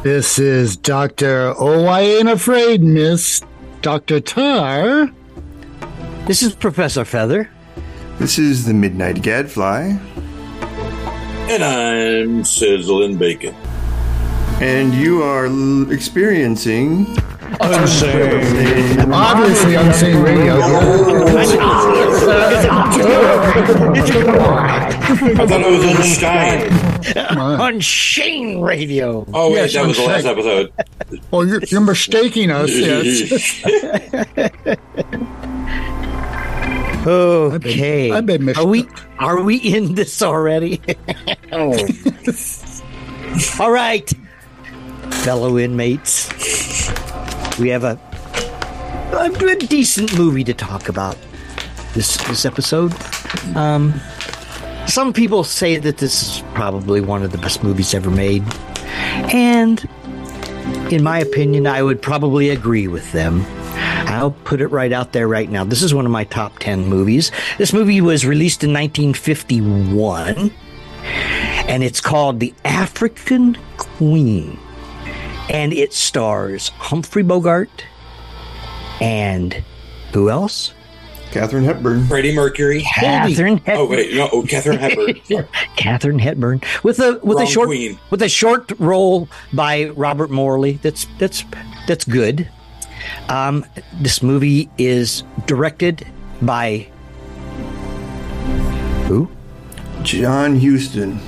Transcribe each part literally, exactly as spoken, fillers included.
This is Doctor Oh, I Ain't Afraid, Miss Doctor Tar. This is Professor Feather. This is the Midnight Gadfly. And I'm Sizzling Bacon. And you are l- experiencing... Unsane. Obviously Unsane Radio. I thought it was Unshine. Unshane Radio. Oh, wait, Yes, that was the last episode. Oh, you're, you're mistaking us, yes. Okay. I've been, I've been are we are we in this already? Oh. All right, fellow inmates. We have a, a good, decent movie to talk about this this episode. Um, some people say that this is probably one of the best movies ever made, and in my opinion, I would probably agree with them. I'll put it right out there right now. This is one of my top ten movies. This movie was released in nineteen fifty-one, and it's called The African Queen. And it stars Humphrey Bogart and who else? Katharine Hepburn. Freddie Mercury. Katharine Hepburn. Oh wait, no, oh, Katharine Hepburn. Katharine Hepburn with a with Wrong a short queen. with a short role by Robert Morley. That's that's that's good. Um, this movie is directed by who? John Huston.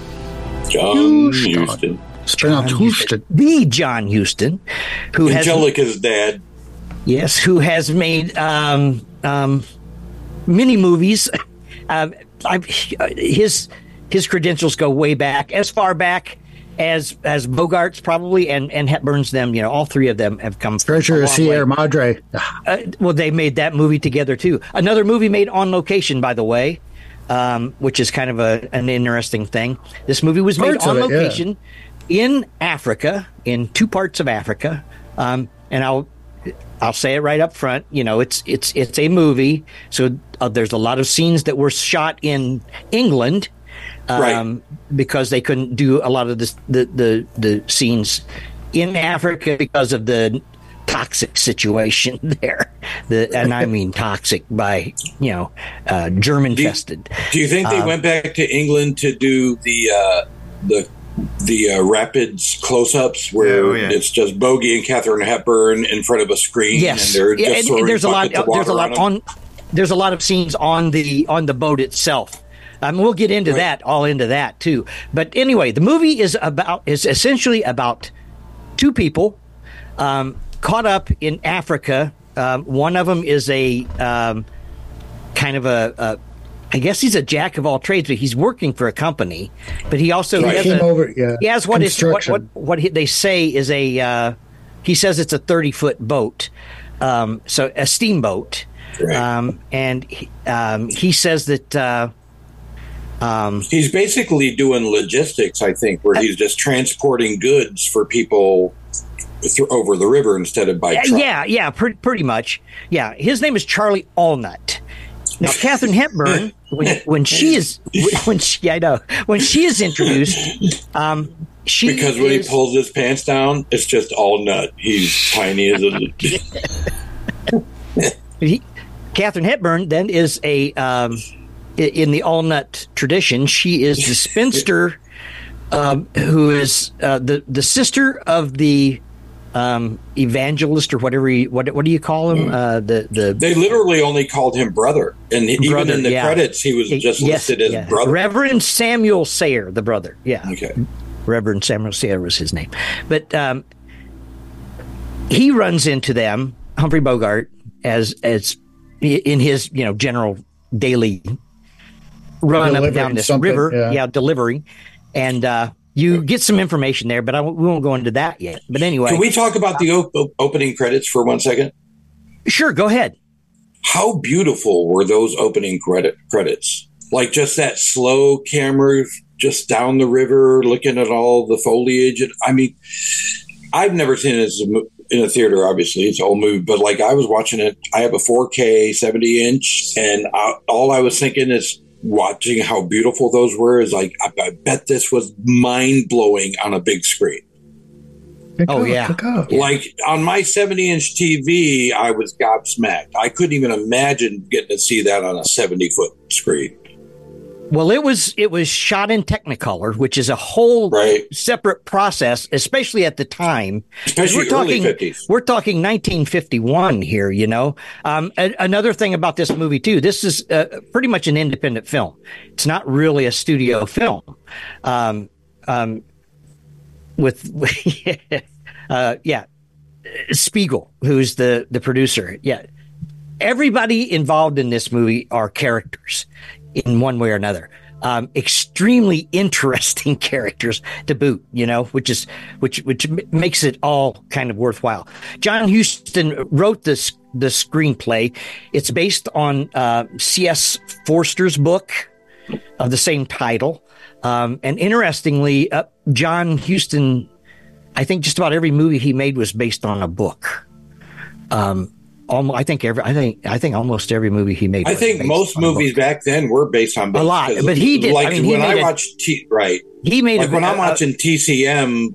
John Houston. Huston. John Huston. The John Huston, who has Angelica's dad. yes, who has made um, um, many movies. Um, I, his his credentials go way back, as far back as as Bogart's probably, and and Hepburn's. Them, you know, all three of them have come. Treasure of Sierra Madre. Uh, well, they made that movie together too. Another movie made on location, by the way, um, which is kind of a an interesting thing. This movie was made Parts on of it, yeah. location in Africa, in two parts of Africa, um, and I'll I'll say it right up front. You know, it's it's it's a movie, so uh, there's a lot of scenes that were shot in England. Um, Right. Because they couldn't do a lot of this, the, the the scenes in Africa because of the toxic situation there. The and I mean toxic by you know uh, germ infested. Do you think they Um, went back to England to do the uh, the the uh, rapids close-ups where Oh, yeah. it's just Bogey and Katharine Hepburn in front of a screen? Yes, and they're yeah, just and, throwing and there's a lot. buckets of There's a water lot on on. There's a lot of scenes on the on the boat itself. Um, we'll get into Right. that, all into that too. But anyway, the movie is about is essentially about two people um, caught up in Africa. Um, one of them is a um, kind of a, a, I guess he's a jack of all trades, but he's working for a company. But he also He has came a, over, yeah. he has what is what what, Construction. what he, they say is a. Uh, he says it's a thirty foot boat, um, so a steamboat, Right. um, and he, um, he says that. Uh, um, He's basically doing logistics, I think, where he's just transporting goods for people th- over the river instead of by Yeah, truck. yeah, yeah, pretty, pretty much. Yeah, his name is Charlie Allnut. Now, Katharine Hepburn, when when she is when she, I know when she is introduced, um, she Because when is, he pulls his pants down, it's just all nut. He's tiny as a. he, Katharine Hepburn then is a um, i- in the Allnut tradition. She is the spinster um, who is uh, the the sister of the um, evangelist or whatever. He, what what do you call him? Uh, the the They literally only called him brother, and even Brother, in the yeah. credits, he was just Yes, listed as yeah. brother. Reverend Samuel Sayer, the brother. Yeah. Okay. Reverend Samuel Sayer was his name. But um, he runs into them, Humphrey Bogart, as as in his you know general daily run up and Delivering down this something, river, yeah. yeah, delivering, and uh, you get some information there, but I, won't- we won't go into that yet. But anyway, Can we talk about the op- op- opening credits for one second? sure, go ahead. How beautiful were those opening credit credits? Like just that slow camera, just down the river, looking at all the foliage. And I mean, I've never seen it as a mo- in a theater. Obviously, it's an old movie, but like I was watching it. I have a four K seventy inch, and I, all I was thinking is watching how beautiful those were. Is like I, I bet this was mind blowing on a big screen. Pick Oh, up, yeah. pick up. Like on my seventy inch T V, I was gobsmacked. I couldn't even imagine getting to see that on a seventy foot screen. Well, it was it was shot in Technicolor, which is a whole Right. separate process, especially at the time. Especially we're talking, early fifties. We're talking nineteen fifty-one here, you know. Um, a- another thing about this movie, too, this is uh, pretty much an independent film. It's not really a studio film. Um, um, with, uh, yeah, Spiegel, who's the, the producer. Yeah. Everybody involved in this movie are characters in one way or another. Um, extremely interesting characters to boot, you know, which is which which m- makes it all kind of worthwhile. John Huston wrote this the screenplay. It's based on uh, C S Forster's book of the same title. Um, and interestingly, uh, John Huston, I think just about every movie he made was based on a book. Um, Almost, I think every, I think, I think almost every movie he made. I was think based most on a movies book. back then were based on books. A lot, 'Cause but he did- Like I mean, he when I made a- watch T, right, He made like a, when I'm uh, watching T C M,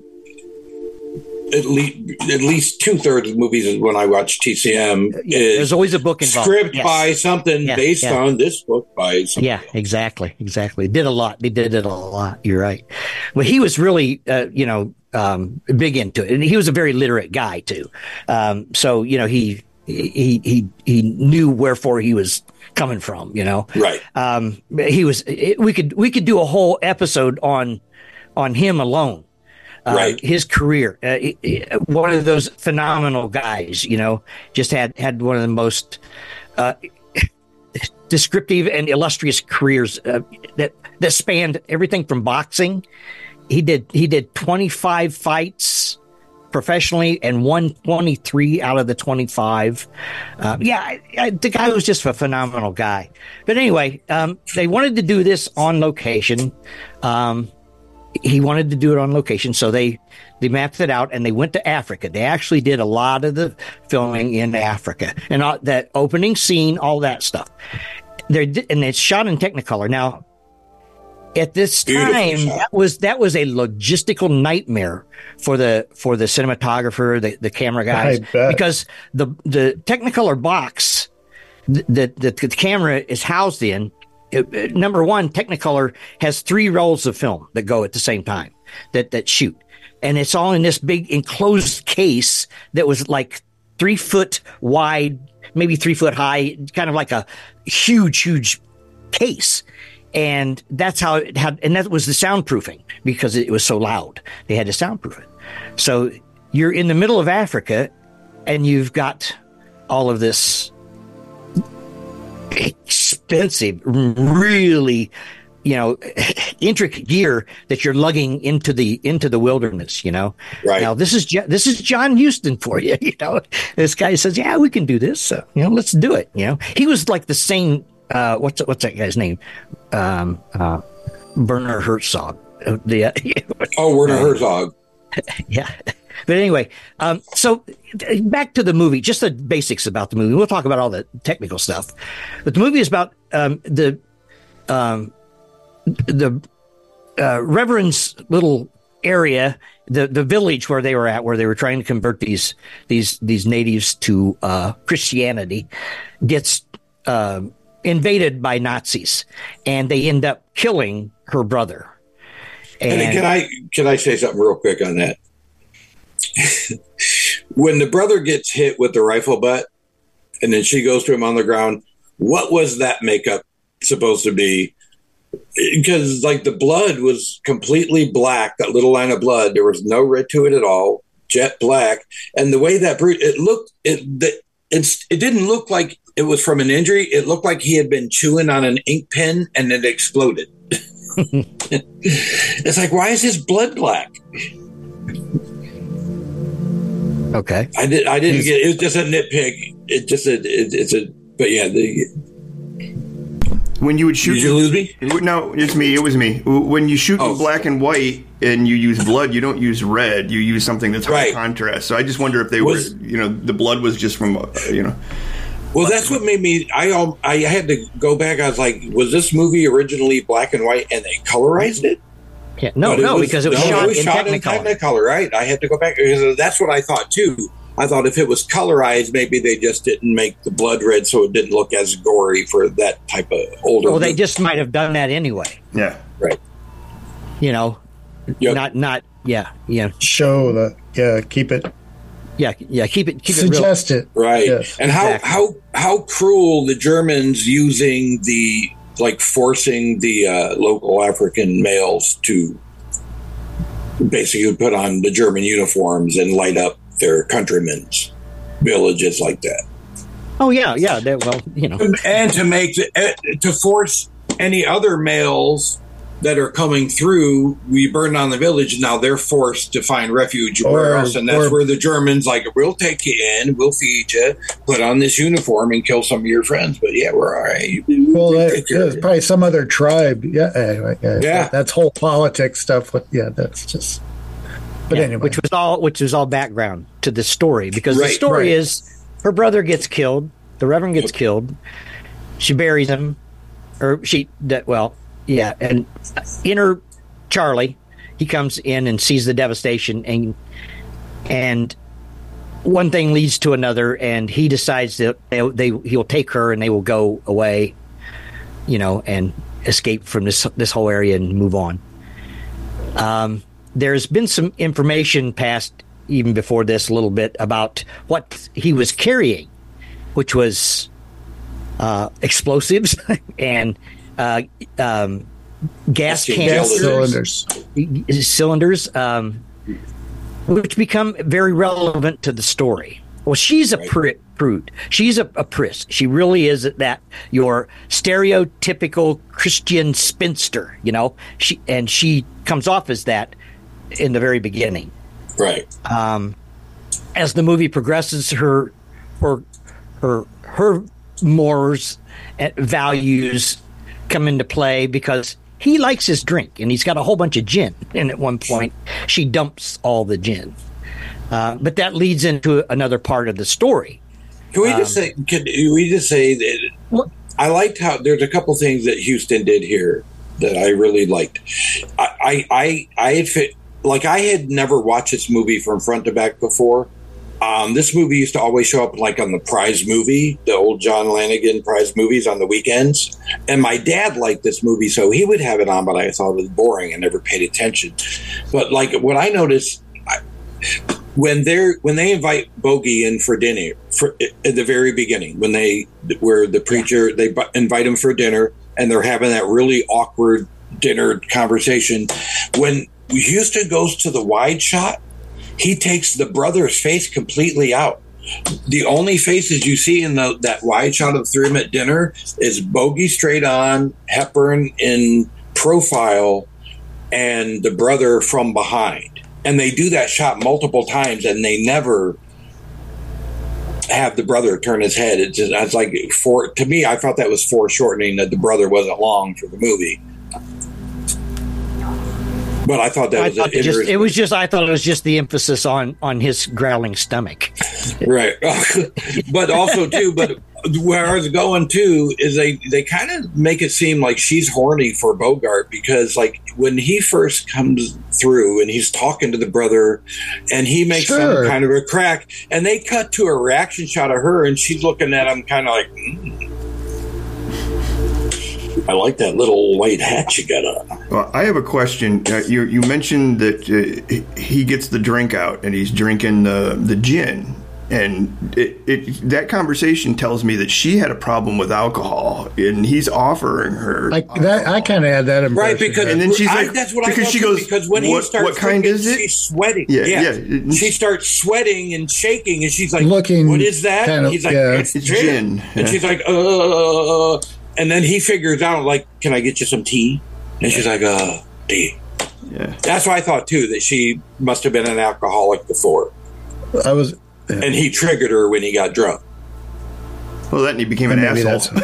at least at least two thirds of movies is when I watch T C M. yeah, is there's always a book involved. script Yes. by something Yeah, based yeah. on this book by something. Yeah, exactly, exactly. Did a lot. They did it a lot. You're right. Well, he was really, uh, you know, um, big into it, and he was a very literate guy too. Um, so you know, he he he he knew wherefore he was coming from. You know, Right. Um, he was. It, we could we could do a whole episode on on him alone. Uh, Right. His career, uh, he- he- one of those phenomenal guys. You know, just had had one of the most uh, descriptive and illustrious careers uh, that that spanned everything from boxing. He did he did twenty-five fights professionally and won twenty-three out of the twenty-five. Uh, yeah, I, I, the guy was just a phenomenal guy. But anyway, um, they wanted to do this on location. Um, he wanted to do it on location, so they they mapped it out and they went to Africa. They actually did a lot of the filming in Africa and all, that opening scene, all that stuff. They're, and it's shot in Technicolor. Now, at this Beautiful time, shot. that was that was a logistical nightmare for the for the cinematographer, the, the camera guys, I bet. because the the Technicolor box that the, the camera is housed in. It, it- number one, Technicolor has three rolls of film that go at the same time that that shoot, and it's all in this big enclosed case that was like three foot wide, maybe three foot high, kind of like a huge, huge case. And that's how it had, and that was the soundproofing because it was so loud. They had to soundproof it. So you're in the middle of Africa and you've got all of this expensive, really, you know, intricate gear that you're lugging into the into the wilderness. You know, Right. now this is Jo- this is John Huston for you. You know, this guy says, "Yeah, we can do this. So, you know, let's do it." You know, he was like the same. Uh, what's what's that guy's name? Um, uh, Werner Herzog. Uh, The Oh, Werner Herzog. yeah. But anyway, um, so uh, back to the movie, just the basics about the movie. We'll talk about all the technical stuff. But the movie is about um, the um, the uh, Reverend's little area, the the village where they were at, where they were trying to convert these these these natives to uh, Christianity, gets uh, invaded by Nazis, and they end up killing her brother. And, and can I can I say something real quick on that? When the brother gets hit with the rifle butt, and then she goes to him on the ground, what was that makeup supposed to be? Because like the blood was completely black, that little line of blood. There was no red to it at all, jet black. And the way that brute, it looked, it the, it's it didn't look like it was from an injury. It looked like he had been chewing on an ink pen and it exploded. It's like, why is his blood black? Okay. I did. I didn't get. It was just a nitpick. It just a. It, it's a. But yeah, the, When you would shoot, did you lose me? no, it's me. It was me. When you shoot Oh. in black and white and you use blood, you don't use red. You use something that's high Right. contrast. So I just wonder if they Was- were, you know, the blood was just from, uh, you know. Well, that's what made me. I al- I had to go back. I was like, was this movie originally black and white and they colorized it? Yeah, no, But no, was- because it was no, shot, it was in, shot Technicolor. in Technicolor, right? I had to go back because that's what I thought too. I thought if it was colorized, maybe they just didn't make the blood red, so it didn't look as gory for that type of older. Well, they movie. just might have done that anyway. Yeah. right. You know, Yep. not not yeah yeah Show the yeah, keep it, yeah yeah. Keep it keep it real. suggest it. Right. Yes. And how, Exactly. how how cruel the Germans using the like forcing the uh, local African males to basically put on the German uniforms and light up their countrymen's villages like that. Oh yeah yeah. They, well, you know. And to make the, uh, to force any other males that are coming through, we burn down the village. Now they're forced to find refuge where Or- else, and that's or- where the Germans like, we'll take you in, we'll feed you, put on this uniform, and kill some of your friends. But yeah, we're all right. Well, We'll that, take care of there's you. probably some other tribe. Yeah, anyway, yeah, Yeah. that- that's whole politics stuff. With yeah, that's just. But Yeah, anyway, which was all which was all background to the story, because the Right, story right. is her brother gets killed, the Reverend gets killed, she buries him, or she that well yeah, and inner Charlie, he comes in and sees the devastation, and and one thing leads to another, and he decides that they, they he'll take her and they will go away, you know, and escape from this this whole area and move on. Um. There's been some information passed even before this a little bit about what he was carrying, which was uh, explosives and uh, um, gas Gas gas canisters, cylinders. cylinders, um, which become very relevant to the story. Well, she's a Right. pr- prude. She's a, a priss. She really is that your stereotypical Christian spinster, you know. She and she comes off as that in the very beginning. Right. Um, as the movie progresses, her her her her mores and values come into play, because he likes his drink and he's got a whole bunch of gin. And at one point, she dumps all the gin. Uh, but that leads into another part of the story. Can we just say? Can we just say that What? I liked how there's a couple things that Houston did here that I really liked. I I I, I had fit, like I had never watched this movie from front to back before. Um, this movie used to always show up like on the prize movie, the old John Lanigan prize movies on the weekends. And my dad liked this movie, so he would have it on, but I thought it was boring and never paid attention. But like what I noticed, I, when they're when they invite Bogey in for dinner, for at the very beginning, when they where the preacher they bu- invite him for dinner and they're having that really awkward dinner conversation, when Houston goes to the wide shot, he takes the brother's face completely out. The only faces you see in the, that wide shot of the three of them at dinner is Bogey straight on, Hepburn in profile, and the brother from behind. And they do that shot multiple times, and they never have the brother turn his head. It's just, it's like for to me, I thought that was foreshortening that the brother wasn't long for the movie. But I thought that I was thought it, just, interesting. it was just I thought it was just the emphasis on on his growling stomach. Right. But also too, but where I was going to is they, they kind of make it seem like she's horny for Bogart, because like when he first comes through and he's talking to the brother and he makes Sure. some kind of a crack, and they cut to a reaction shot of her and she's looking at him kind of like, mm, I like that little white hat you got on. Well, I have a question. Uh, you you mentioned that uh, he gets the drink out and he's drinking the the gin, and it, it that conversation tells me that she had a problem with alcohol, and he's offering her. Like that, I kind of had that impression. Right, because And then she's I, like- that's what because I thought she too, goes, because when he "What- starts what kind drinking, is it?" she's sweating. Yeah, Yeah, yeah. She starts sweating and shaking, and she's like, Looking "What is that?" kind of- He's like, yeah. "It's, It's gin." gin. And Yeah. she's like, "Uh," and then he figures out, like, "Can I get you some tea?" And she's like, "Uh, tea." yeah. That's what I thought too, that she must have been an alcoholic before, I was. and he triggered her when he got drunk. Well, then he became an Maybe asshole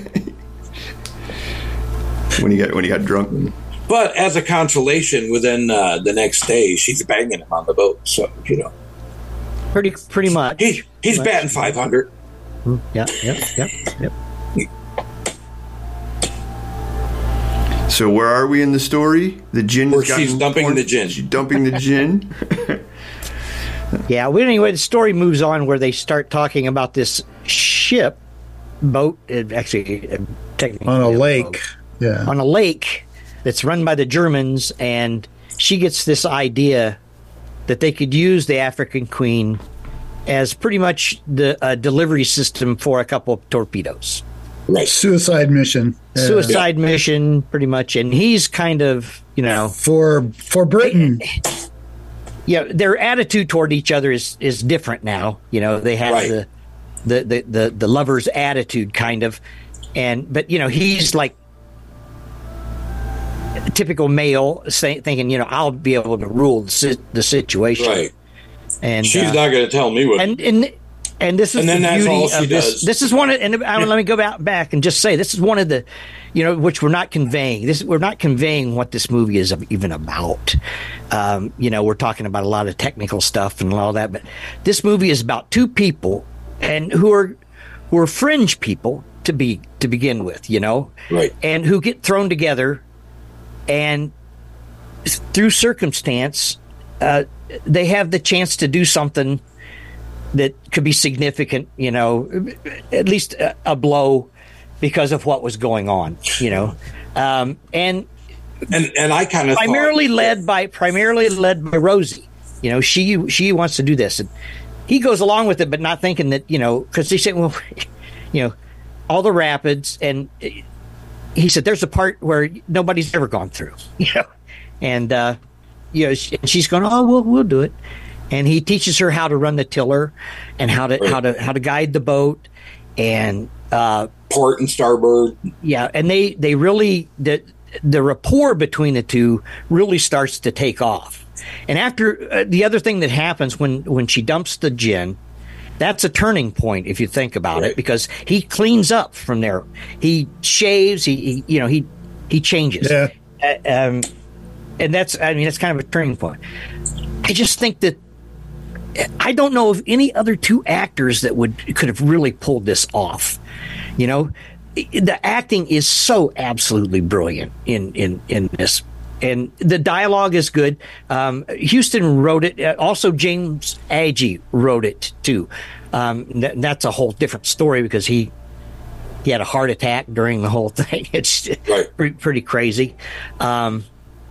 when he got when he got drunk. But as a consolation, within uh, the next day, she's banging him on the boat. So you know, Pretty pretty much. he he's Much. batting five hundred. Yeah, yep, yep, yep. So where are we in the story? The gin. Where she's dumping porn? the gin. She's dumping the gin. Yeah. Well, anyway, the story moves on where they start talking about this ship, boat, actually, technically on a lake. Boat, yeah. On a lake that's run by the Germans, and she gets this idea that they could use the African Queen as pretty much the uh, delivery system for a couple of torpedoes. Right. Suicide mission. Yeah. Suicide yeah. mission, pretty much. And he's kind of, you know... For for Britain. Yeah, their attitude toward each other is, is different now. You know, they have right. the, the, the, the, the lover's attitude, kind of. And But, you know, he's like a typical male, say, thinking, you know, I'll be able to rule the, si- the situation. Right. And she's uh, not going to tell me what... And... and And this is and then the that's beauty all she of this. does. This is one of, and yeah. let me go back, back and just say, this is one of the, you know, which we're not conveying. This we're not conveying what this movie is even about. Um, you know, we're talking about a lot of technical stuff and all that, but this movie is about two people, and who are who are fringe people to be to begin with, you know, right, and who get thrown together, and through circumstance, uh, they have the chance to do something that could be significant, you know, at least a, a blow because of what was going on, you know, um, and and and I kind of primarily thought, led by primarily led by Rosie, you know, she she wants to do this, and he goes along with it, but not thinking that, you know, because he said, well, you know, all the rapids, and he said there's a part where nobody's ever gone through, you know, and uh, you know, she, she's going, oh, we'll we'll do it. And he teaches her how to run the tiller, and how to right. how to how to guide the boat, and uh, port and starboard. Yeah, and they, they really the the rapport between the two really starts to take off. And after uh, the other thing that happens when, when she dumps the gin, that's a turning point if you think about right. it, because he cleans up from there. He shaves. He, he you know he he changes. Yeah. Uh, um, and that's I mean that's kind of a turning point. I just think that. I don't know of any other two actors that would could have really pulled this off. You know, the acting is so absolutely brilliant in, in, in this. And the dialogue is good. Um, Huston wrote it. Also, James Agee wrote it, too. Um, that, that's a whole different story because he he had a heart attack during the whole thing. It's right. pretty, pretty crazy. Um,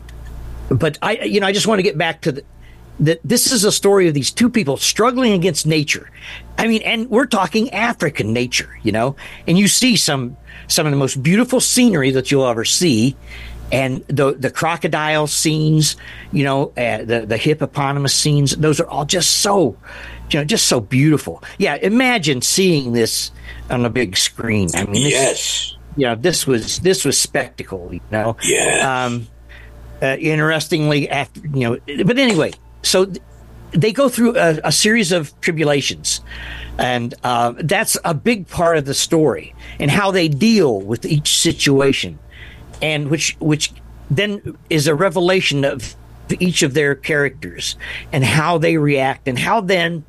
but, I, you know, I just want to get back to the that this is a story of these two people struggling against nature. I mean, and we're talking African nature, you know, and you see some, some of the most beautiful scenery that you'll ever see. And the, the crocodile scenes, you know, uh, the, the hippopotamus scenes, those are all just so, you know, just so beautiful. Yeah. Imagine seeing this on a big screen. I mean, this, yes, you know, this was, this was spectacle, you know, yeah. Um, uh, interestingly, after, you know, but anyway, so th- they go through a, a series of tribulations, and uh, that's a big part of the story, and how they deal with each situation, and which which then is a revelation of each of their characters and how they react, and how then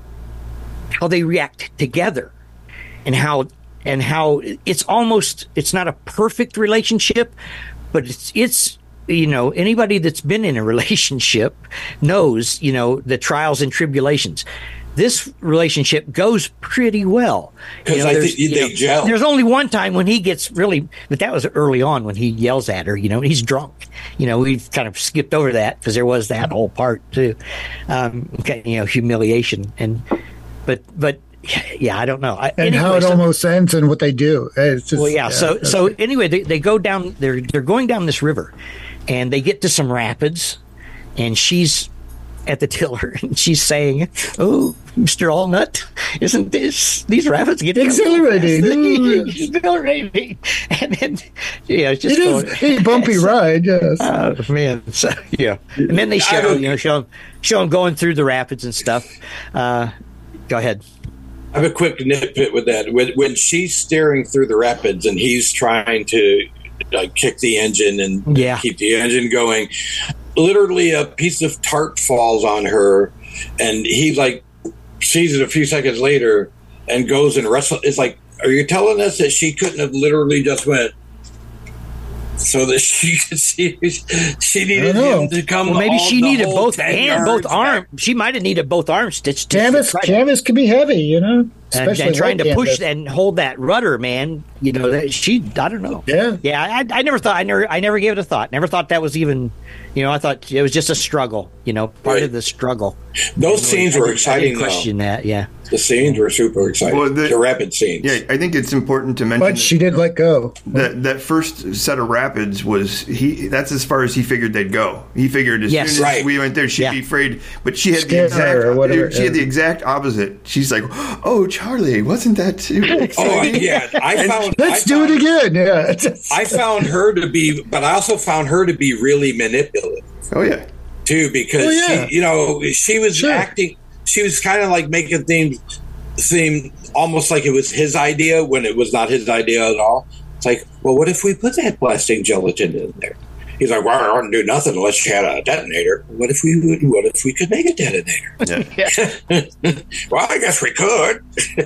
how they react together, and how and how it's almost it's not a perfect relationship, but it's it's. You know, anybody that's been in a relationship knows, you know, the trials and tribulations. This relationship goes pretty well. Because you know, I think they know, gel. There's only one time when he gets really, but that was early on when he yells at her, you know, he's drunk. You know, we've kind of skipped over that because there was that whole part too. Um, you know, humiliation. And, but, but, yeah, I don't know. I, and anyway, how it so, almost ends and what they do. It's just, well, yeah. yeah so, okay. so anyway, they, they go down, they're, they're going down this river, and they get to some rapids, and she's at the tiller, and she's saying, "Oh, Mister Allnut, isn't this these rapids getting exhilarating? exhilarating?" And then, you know, it's just it going, is a bumpy ride. Yes. Oh man, so, yeah. And then they show, you know, show show them going through the rapids and stuff. Uh, go ahead. I have a quick nitpick with that. When, when she's steering through the rapids and he's trying to like kick the engine and yeah. keep the engine going, literally a piece of tarp falls on her, and he like sees it a few seconds later and goes and wrestles. It's like, are you telling us that she couldn't have literally just went so that she could see. She needed know. him to come. Well, maybe all she the needed whole both ten hand, both yards arms. back. She might have needed both arms stitched. to- Canvas, to try- canvas can be heavy, you know, and, especially and trying white to push canvas. and hold that rudder, man. You know, that she. I don't know. Yeah. yeah. I, I never thought. I never. I never gave it a thought. Never thought that was even. You know, I thought it was just a struggle. You know, part Right. of the struggle. Those scenes I were didn't- I exciting. didn't question though. that. Yeah. The scenes were super exciting. Well, the- the rapid scenes. Yeah, I think it's important to mention But she did let go. that that first set of rapids was he. That's as far as he figured they'd go. He figured as Yes. soon as Right. we went there, she'd Yeah. be afraid. But she had Scared the her exact. or whatever, She had yeah. the exact opposite. She's like, "Oh, Charlie, wasn't that too Oh exciting?" yeah, I found. Let's I do found, it again. Yeah. I found her to be, but I also found her to be really manipulative Oh yeah. too, because Oh, yeah. she, you know, she was Sure. acting. She was kind of like making things seem almost like it was his idea when it was not his idea at all. It's like, well, what if we put that plastic gelatin in there? He's like, well, I wouldn't do nothing unless you had a detonator. What if we would? What if we could make a detonator? Yeah. Well, I guess we could.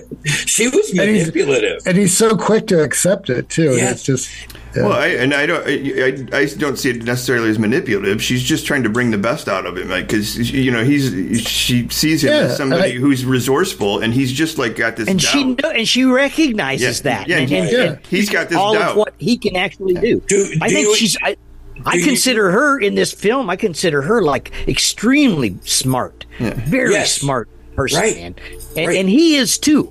She was And he's- manipulative. And he's so quick to accept it too. Yeah. It's just yeah. Well, I, and I don't, I, I don't see it necessarily as manipulative. She's just trying to bring the best out of him, because you know he's she sees him Yeah, as somebody I- who's resourceful, and he's just like got this And doubt. she know, and she recognizes Yeah, that. yeah, and, and, yeah. and He's got this all doubt. of what he can actually do. Do- I do think you- she's. I, I do you- consider her in this film. I consider her like extremely smart, very Yes. smart person, Right. man. And, Right. and he is too,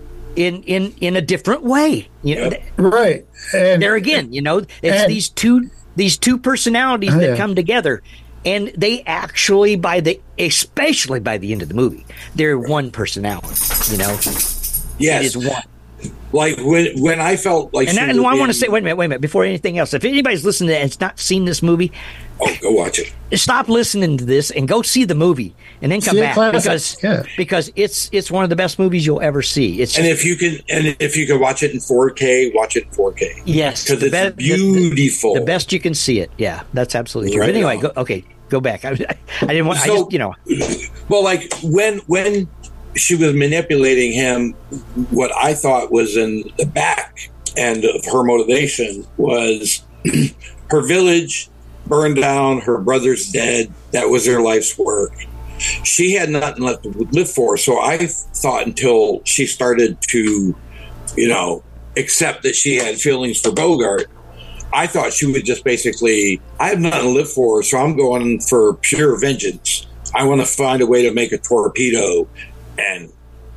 in in in a different way. You know, Yep. th- right. And there again, you know, it's and- these two these two personalities Oh, that yeah. come together, and they actually by the especially by the end of the movie, they're one personality. You know, Yes, it is one. like when when I felt like, And, she that, and was I want being- to say, wait a minute, wait a minute, before anything else, if anybody's listening to it and has not seen this movie, oh, go watch it. stop listening to this and go see the movie, and then come See a back classic, because yeah. because it's it's one of the best movies you'll ever see. It's And if you can, and if you can watch it in four K, watch it in four K. yes, because the it's be- the- beautiful. The, best you can see it. Yeah, that's absolutely true. Right But anyway, on. go, okay, go back. I, I didn't want. I So- just you know. Well, like when when she was manipulating him, what I thought was in the back end of her motivation was her village burned down, her brother's dead. That was her life's work. She had nothing left to live for. So I thought until she started to, you know, accept that she had feelings for Bogart, I thought she would just basically, I have nothing to live for, so I'm going for pure vengeance. I want to find a way to make a torpedo and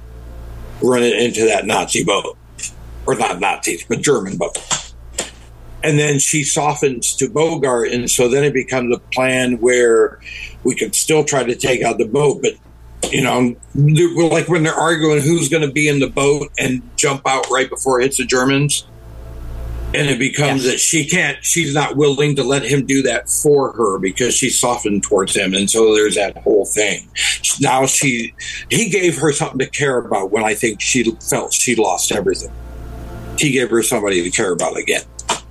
run it into that Nazi boat. Or not Nazis, but German boat. And then she softens to Bogart, and so then it becomes a plan where we could still try to take out the boat, but you know, we're like when they're arguing who's going to be in the boat and jump out right before it hits the Germans, and it becomes Yes. that she can't, she's not willing to let him do that for her because she's softened towards him, and so there's that whole thing. Now she, he gave her something to care about when I think she felt she lost everything. He gave her somebody to care about again.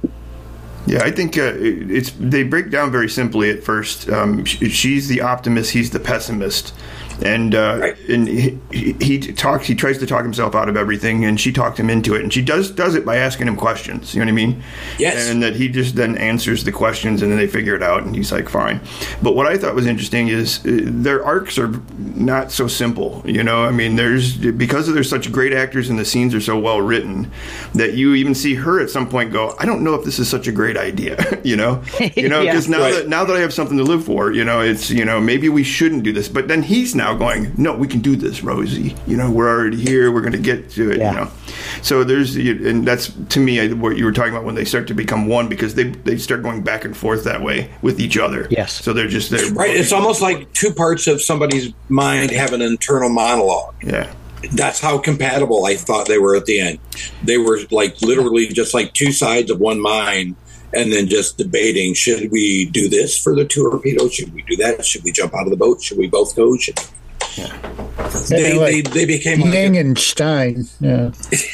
Yeah, I think uh, it's they break down very simply at first. Um, sh- she's the optimist, he's the pessimist, and uh, Right. and he, he, he talks. He tries to talk himself out of everything, and she talked him into it. And she does does it by asking him questions. You know what I mean? Yes. And that he just then answers the questions, and then they figure it out, and he's like, fine. But what I thought was interesting is uh, their arcs are not so simple. You know, I mean, there's because they're such great actors and the scenes are so well written that you even see her at some point go, I don't know if this is such a great idea. you know, you know, Yeah. because now Right. that now that I have something to live for, you know, it's you know maybe we shouldn't do this. But then he's now going, no, we can do this, Rosie. You know, we're already here. We're going to get to it. Yeah. You know, so there's and that's to me I- what you were talking about when they start to become one because they they start going back and forth that way with each other. Yes. So they're just they're Right. It's almost like two parts of somebody's mind have an internal monologue. yeah. That's how compatible I thought they were at the end. They were like literally just like two sides of one mind, and then just debating: should we do this for the torpedo? Should we do that? Should we jump out of the boat? Should we both go? Should... They, Yeah, they like they became like Yang and Stein. Yeah.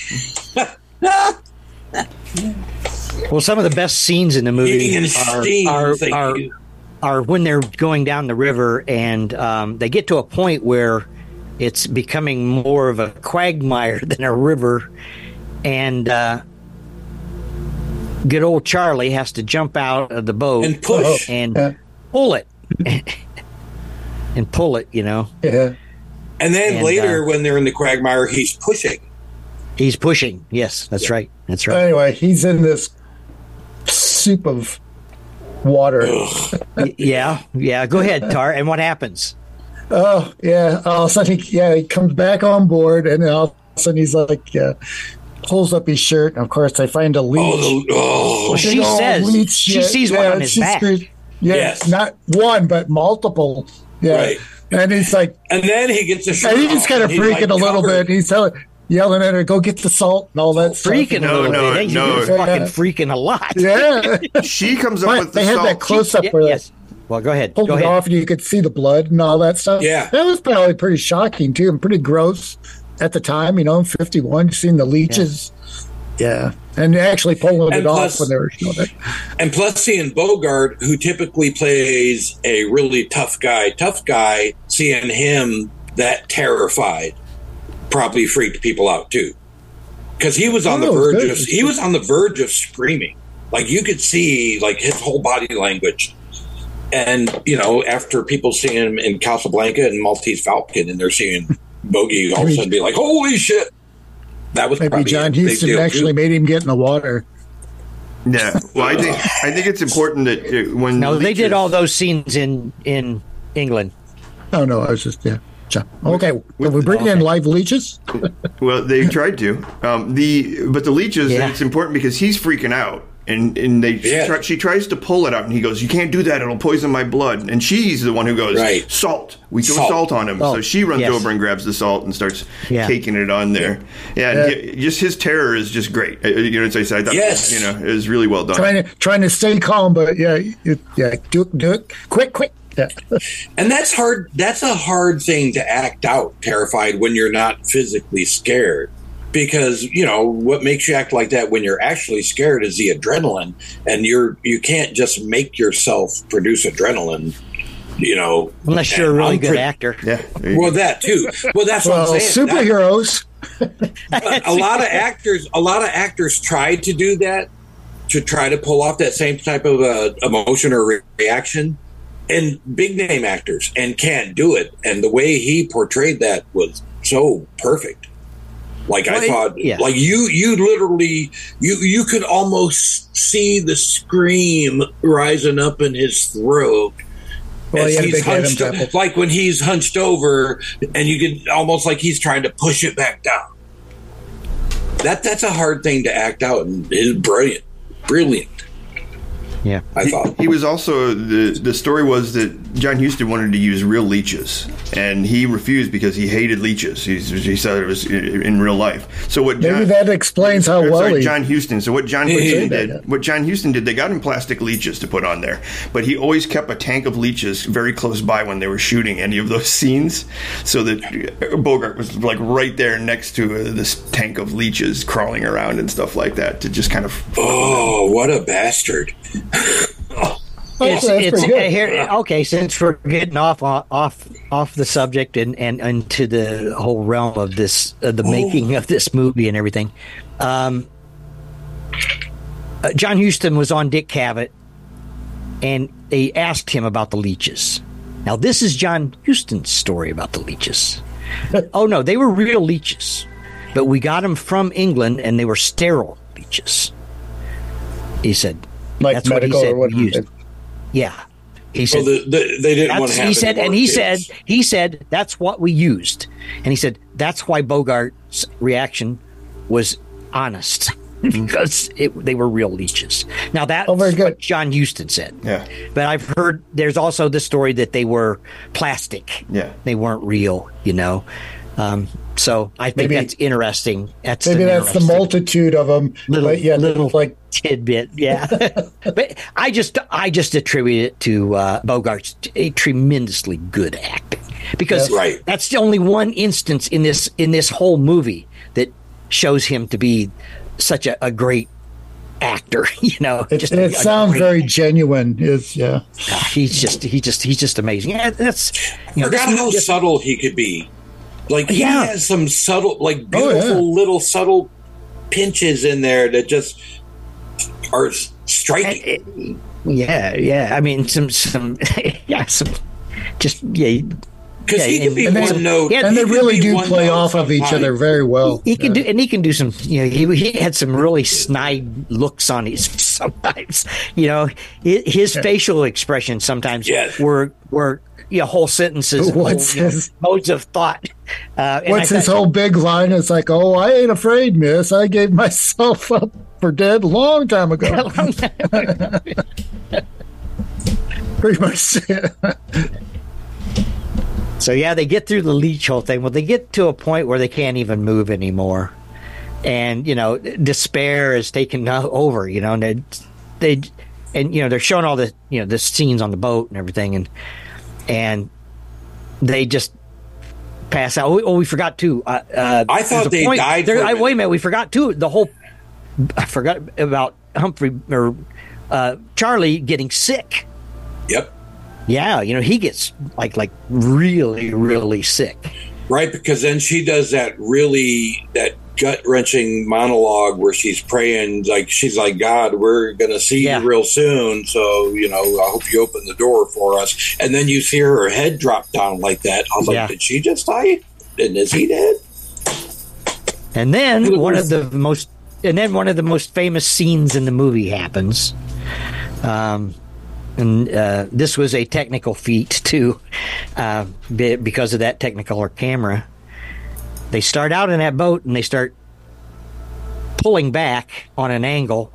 Well, some of the best scenes in the movie Yang and are Steen, are, thank are, you. are when they're going down the river and um, they get to a point where it's becoming more of a quagmire than a river, and uh, good old Charlie has to jump out of the boat and push and Yeah. pull it and pull it, you know. Yeah. And then And, later, uh, when they're in the quagmire, he's pushing. He's pushing. Yes, that's right. That's right. Anyway, he's in this soup of water. Y- yeah, yeah. Go ahead, Tar. And what happens? Oh, yeah. All of a sudden, he, yeah, he comes back on board, and then all of a sudden he's like, uh, pulls up his shirt, and of course, they find a leech. Oh, the, oh. Well, she Big old says leech, she yeah, sees one yeah, on his she back. screams- Yeah, Yes. not one, but multiple. Yeah. Right. And he's like, And then he gets a shirt and he's off, kind of and freaking like a little covered. bit. He's telling, yelling at her, go get the salt and all that stuff. Freaking No, a little no, bit. He's no. fucking Yeah. freaking a lot. Yeah. She comes up But with the they had salt. that close up Yeah, where yes. Well, go ahead. they pulled Go it ahead. off and you could see the blood and all that stuff. Yeah. That was probably pretty shocking, too, and pretty gross at the time, you know, in fifty-one, seeing the leeches. Yeah. And actually pulling And it plus- off when they were showing it. And plus, seeing Bogart, who typically plays a really tough guy, tough guy, seeing him that terrified probably freaked people out too, because he was on the Oh, verge good. of he was on the verge of screaming. Like you could see, like his whole body language. And you know, after people seeing him in Casablanca and Maltese Falcon, and they're seeing Bogey all of a sudden be like, "Holy shit!" That was Maybe probably John a big Huston deal, actually too. made him get in the water. Yeah. Well, I think I think it's important that uh, when No, they did leeches- all those scenes in in England. Oh, no, I was just, yeah. John. Okay, will we bring in okay. live leeches? Well, they tried to. Um, the but the leeches. Yeah. It's important because he's freaking out, and and they Yeah. try, she tries to pull it out, and he goes, "You can't do that; it'll poison my blood." And she's the one who goes, Right. "Salt. We throw Salt. salt, on him." Oh, so she runs yes. over and grabs the salt and starts Yeah. caking it on there. Yeah, and Yeah. he- just his terror is just great. Uh, You know, as I said, I thought, Yes. you know, it was really well done. Trying to trying to stay calm, but yeah, it, yeah, do it, do it, quick, quick. Yeah. And that's hard. That's a hard thing to act out, terrified, when you're not physically scared. Because, you know, what makes you act like that when you're actually scared is the adrenaline. And you're, you can't just make yourself produce adrenaline, you know. Unless you're a and really unpre- good actor. Yeah. there you Well, go. that too. Well, that's what Well, I'm saying. That- superheroes. a lot of actors, a lot of actors tried to do that, to try to pull off that same type of uh, emotion or re- reaction. And big name actors, and can't do it. And the way he portrayed that was so perfect. Like Well, I it- thought, yeah. like you, you literally, you, you could almost see the scream rising up in his throat. Well, as he had a he's big Adam hunched, Temple. like when he's hunched over, and you can almost like he's trying to push it back down. That that's a hard thing to act out, and it's brilliant, brilliant. Yeah. I thought. He was also the the story was that John Huston wanted to use real leeches, and he refused because he hated leeches. He, he said it was in, in real life. So what? Maybe John, that explains how or, well sorry, he. John Huston. So what John He Huston did did? that. What John Huston did? They got him plastic leeches to put on there, but he always kept a tank of leeches very close by when they were shooting any of those scenes, so that Bogart was like right there next to uh, this tank of leeches crawling around and stuff like that to just kind of. Oh, what a bastard! It's, that's it's pretty good. uh, here. Okay, since we're getting off off off the subject and and into the whole realm of this, uh, the making of this movie and everything, um, uh, John Huston was on Dick Cavett, and they asked him about the leeches. Now, this is John Huston's story about the leeches. Oh no, they were real leeches, but we got them from England, and they were sterile leeches. He said, like that's what he medical said or what we used. Yeah, he said. So the, the, they didn't want That's, to have he said, any and more he kids. said, he said that's what we used, and he said that's why Bogart's reaction was honest because it, they were real leeches. Now that's Oh, very good. what John Huston said. Yeah. But I've heard there's also the story that they were plastic. Yeah. They weren't real, you know. Um, so I think Maybe- that's interesting. That's Maybe an that's the interesting multitude of them. Little- but yeah, little- like tidbit, yeah. But I just I just attribute it to uh, Bogart's a tremendously good acting because Yes. Right. that's the only one instance in this in this whole movie that shows him to be such a, a great actor. You know, it, just a- it a sounds great- very genuine. Is yeah. He's just he just he's just amazing. Yeah, that's you know Forgot this- how this- subtle he could be. Like he Yeah. has some subtle, like Oh, yeah. beautiful little subtle pinches in there that just are striking. Yeah, yeah. I mean, some, some, yeah, some, just yeah. Because yeah, he can be and one they, note, yeah, and they really do play off sometimes. of each other very well. He can yeah. do, and he can do some. You know, he he had some really snide looks on his sometimes. You know, his, his yeah. facial expressions sometimes Yes. were were you know, whole sentences, What's whole, his- you know, modes of thought. Uh, and What's I his thought- whole big line? It's like, oh, I ain't afraid, miss. I gave myself up for dead a long time ago. Pretty much. So yeah, they get through the leech hole thing. Well, they get to a point where they can't even move anymore, and you know, despair is taken over. You know, and they, they and you know they're showing all the you know the scenes on the boat and everything, and and they just pass out. Oh, oh we forgot too. Uh, uh, I thought there's a they point- died there- for a I, minute. wait a minute, we forgot too. The whole I forgot about Humphrey or uh, Charlie getting sick. Yep. Yeah, you know, he gets like like really really sick. Right, because then she does that really that gut wrenching monologue where she's praying, like she's like, God, we're gonna see Yeah. you real soon, so you know, I hope you open the door for us. And then you see her head drop down like that. I was like, Yeah. did she just die? And is he dead? And then one of the most, and then one of the most famous scenes in the movie happens. Um, and uh, this was a technical feat too, uh, be- because of that Technicolor camera. They start out in that boat and they start pulling back on an angle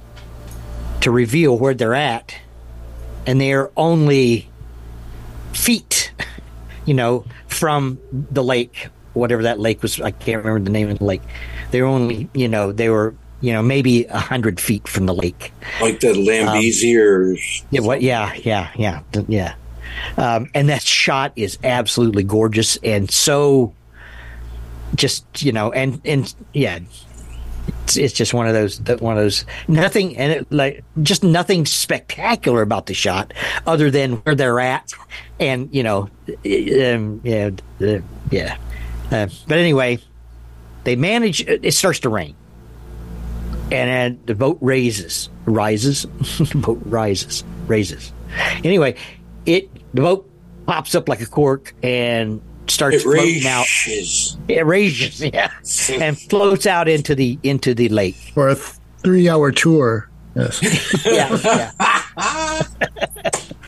to reveal where they're at, and they're only feet, you know, from the lake. Whatever that lake was, I can't remember the name of the lake. They were only, you know, they were, you know, maybe a hundred feet from the lake. Like the Lambesi or Yeah, what? Yeah, yeah, yeah, th- yeah. Um, and that shot is absolutely gorgeous and so, just you know, and and yeah, it's, it's just one of those, one of those nothing, and it, like just nothing spectacular about the shot other than where they're at, and you know, um, yeah, uh, yeah. Uh, but anyway, they manage. It starts to rain, and uh, the boat raises, rises. The boat rises, raises. Anyway, it the boat pops up like a cork and starts it floating out. rages. It raises, yeah, and floats out into the into the lake. For a three-hour tour. Yes. Yeah, yeah,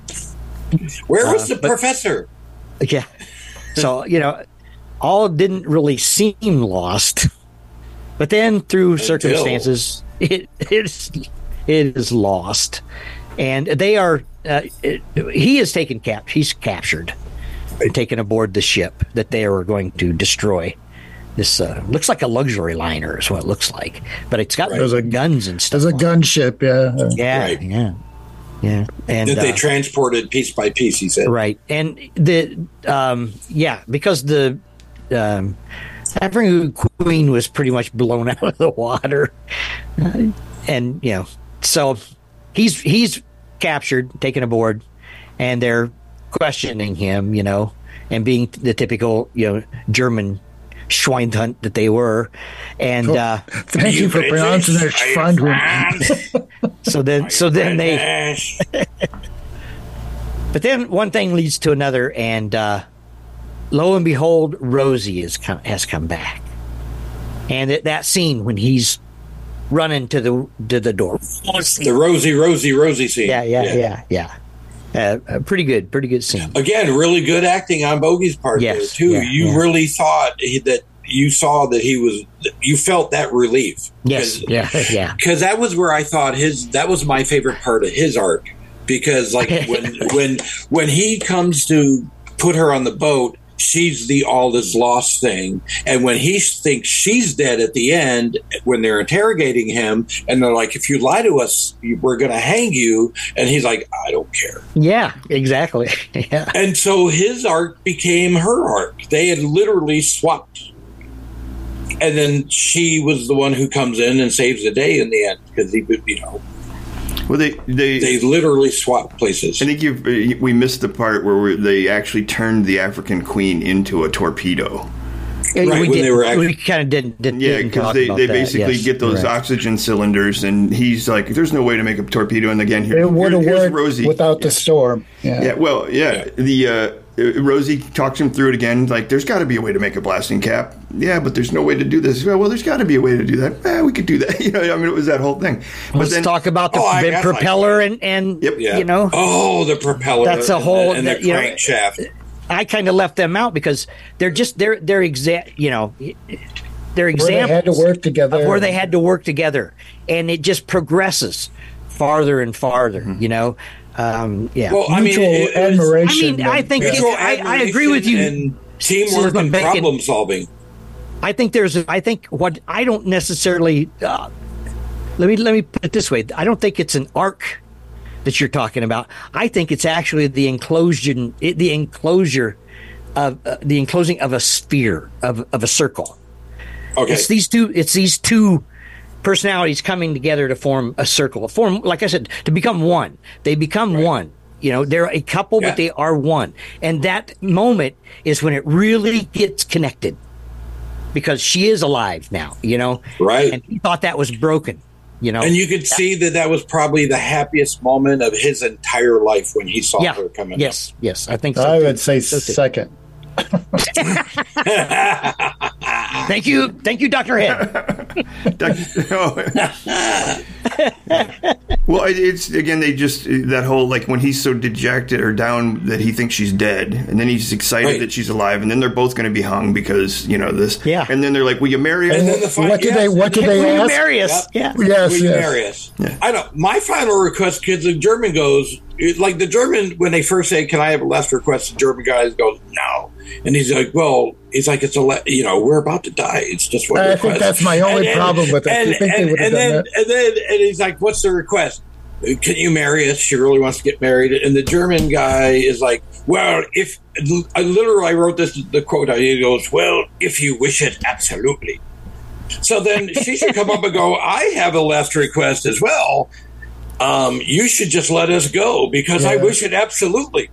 Where was Uh, the but- professor? yeah. So you know, all didn't really seem lost, but then through circumstances, it is it is lost, and they are. Uh, it, he is taken cap. He's captured and taken aboard the ship that they are going to destroy. This uh, looks like a luxury liner, is what it looks like, but it's got There's a- guns and stuff. There's a on it. gunship, yeah. Yeah, Right. yeah, yeah, and That they uh, transported piece by piece, he said. right, and the um, yeah, because the um, African Queen was pretty much blown out of the water, uh, and you know, so he's he's captured, taken aboard, and they're questioning him, you know, and being the typical, you know, German Schweinhund that they were, and uh, Thank you for pronouncing it Schweinhund. so then so then they. But then one thing leads to another, and uh, lo and behold, Rosie is come, has come back, and that that scene when he's running to the to the door, The Rosie, Rosie, Rosie scene. yeah, yeah, yeah, yeah, uh, uh, pretty good, pretty good scene. Again, really good acting on Bogey's part Yes, there too. yeah, you yeah. really thought he, that you saw that he was. You felt that relief. Yes, yeah, yeah, Because that was where I thought his. That was my favorite part of his arc. Because like when when when he comes to put her on the boat, she's the all is lost thing, and when he thinks she's dead at the end, when they're interrogating him, and they're like, "If you lie to us, we're going to hang you," and he's like, "I don't care." yeah, exactly, yeah, And so his arc became her arc. They had literally swapped. And then she was the one who comes in and saves the day in the end because he, you know, Well, they they, they literally swapped places. I think you've, we missed the part where we, they actually turned the African Queen into a torpedo. Yeah, Right, we when did, they were act- we kind of didn't, didn't, Yeah, didn't because talk they, about they that. basically Yes, get those correct. oxygen cylinders, and he's like, "There's no way to make a torpedo." And again, here, It would here- have here's worked Rosie without yeah. the storm. Yeah. Yeah, well, yeah. The uh, Rosie talks him through it again. Like, there's got to be a way to make a blasting cap. Yeah, but there's no way to do this. Well, well there's got to be a way to do that. Eh, we could do that. You know, I mean, it was that whole thing. But Let's then, talk about the, Oh, I the guess propeller like- and, and Yep. Yeah. you know, Oh, the propeller. That's a and whole- the, and that, the you know, crankshaft. I kind of left them out because they're just they're they're exa- you know they're Where examples they had to work together. of where they had to work together, and it just progresses farther and farther. Mm-hmm. You know, um, yeah. Well, I mean, Mutual it- it was- admiration. I mean, I think yeah. it's- Mutual I- I agree with you. And teamwork Susan and Bacon. problem solving. I think there's. I think what I don't necessarily. Uh, let me let me put it this way. I don't think it's an arc that you're talking about. I think it's actually the enclosure, the enclosure of uh, the enclosing of a sphere of of a circle. Okay. It's these two. It's these two personalities coming together to form a circle. Form, like I said, to become one. They become one. You know, they're a couple, Yeah. but they are one. And that moment is when it really gets connected, because she is alive now. You know, Right. And he thought that was broken. You know, And you could see that that was probably the happiest moment of his entire life when he saw yeah, her coming. yes, yes. I think so. I too. would say So too. second. Thank you, thank you, Doctor Head. well, it- it's again, they just that whole like when he's so dejected or down that he thinks she's dead, and then he's excited Right. that she's alive, and then they're both going to be hung because you know this. Yeah. And then they're like, "Will you marry us?" And then the fi- What did yes, they? What and did then- they Will you ask? marry us? Yep. Yeah. Yes, Will you yes. marry us? I don't. My final request, kids. The German goes it, like the German when they first say, "Can I have a last request?" The German guy goes, "No," and he's like, "Well, he's like, it's a le- you know, we're about to die. It's just one I request." think that's my only And then- problem with it. And, You think they and, would have and done then, that? and then, and he's like, "What's the request? Can you marry us?" She really wants to get married, and the German guy is like, "Well, if I literally I wrote this the quote. He goes, "Well, if you wish it, absolutely." So then she should come up and go, "I have a last request as well. Um, you should just let us go because I Yeah. wish it absolutely."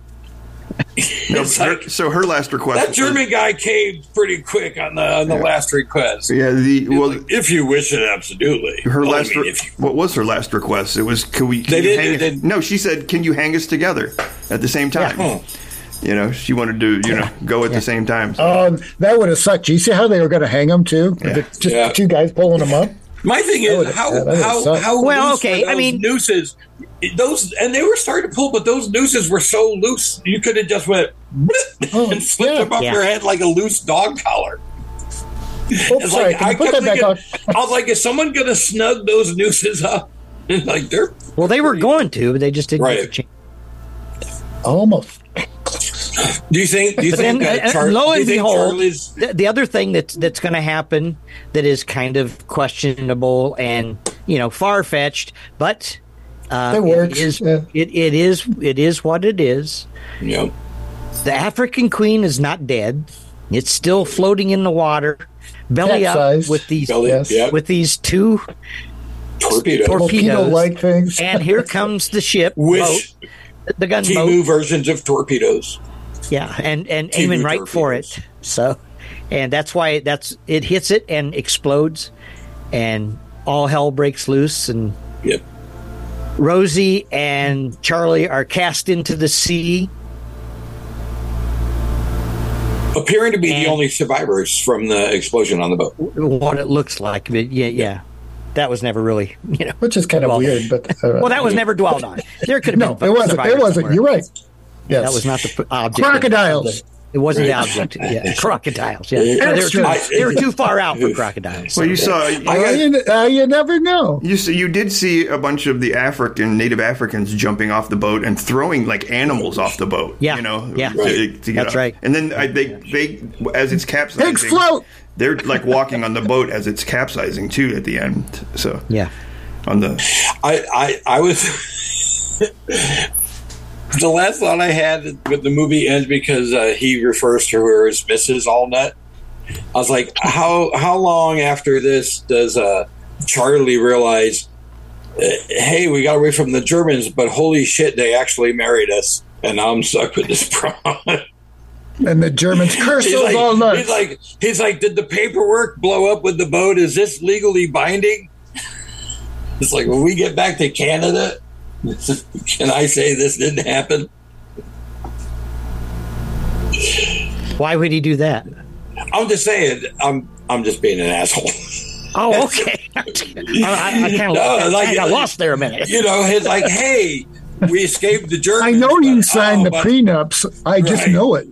No, It's her- like, so her last request. that was- German guy caved pretty quick on the on the last request. Yeah. The well, If you wish it, absolutely. her Well, I last. mean, re- if you- what was her last request? It was, "Can we?" Can They you did- hang they us-" did- No, she said, "Can you hang us together at the same time?" Huh. You know, she wanted to, you know, go at the same time. So. Um, that would have sucked. You see how they were going to hang him too? Yeah. The- Just Yeah. two guys pulling him up. My thing is would've- how yeah, that would've how sucked. how Well, loose okay, were I those mean- nooses those and they were starting to pull, but those nooses were so loose you could have just went Oh, and flipped yeah. them up Yeah. your head like a loose dog collar. Oh, It's sorry. like Can I you put kept that back on? thinking, I was like, is someone gonna snug those nooses up? Like they're Well, they were going to, but they just didn't Right. get the chance. Almost. Do you think? Do you But think then, that uh, Char- lo do you and think behold, Charlie's? the, the other thing that's that's going to happen that is kind of questionable and you know far fetched, but uh, It works, is yeah. it, it is it is what it is. Yeah. The African queen is not dead; it's still floating in the water, belly up Capsized. with these Belly- Yes. yeah. with these two Torpedo. Tor- Torpedo-like things. and here comes the ship, Which boat, the gunboat. Timu versions of torpedoes. Yeah, and and T V aiming right for it. torpedoes. So, and that's why that's it hits it and explodes, and all hell breaks loose. And Yep. Rosie and Charlie are cast into the sea. Appearing to be And- the only survivors from the explosion on the boat. What it looks like, but yeah, yeah, that was never really, you know. Which is kind of Well- weird, but uh, Well, that was never dwelled on. There could have no, been it wasn't. survivors It wasn't. somewhere. You're right. Yes, That was not the p- object. crocodiles. It wasn't the Right. object. Yeah, crocodiles. Yeah, No, they, were too, I- they were too far out for crocodiles. Well, you saw. You, Uh, you, uh, you never know. You see, you did see a bunch of the African Native Africans jumping off the boat and throwing like animals off the boat. Yeah, you know, yeah. to, to get That's up. right. And then I, they they as it's capsizing, Pigs float. they're like walking on the boat as it's capsizing too at the end. So Yeah. on the I, I, I was. The last thought I had with the movie ends because uh, he refers to her as Missus Allnut. I was like, how how long after this does uh, Charlie realize, uh, hey, we got away from the Germans, but holy shit, they actually married us, and now I'm stuck with this problem. And the Germans curse He's those like, all nuts. he's like, he's like, did the paperwork blow up with the boat? Is this legally binding? It's like, when we get back to Canada, can I say this didn't happen? Why would he do that? I'm just saying, I'm I'm just being an asshole. Oh, okay. I, I, I kind of No, like, I got lost there a minute. You know, it's like, hey, we escaped the Germans. I know you but- signed oh, the but- prenups. I just Right. know it.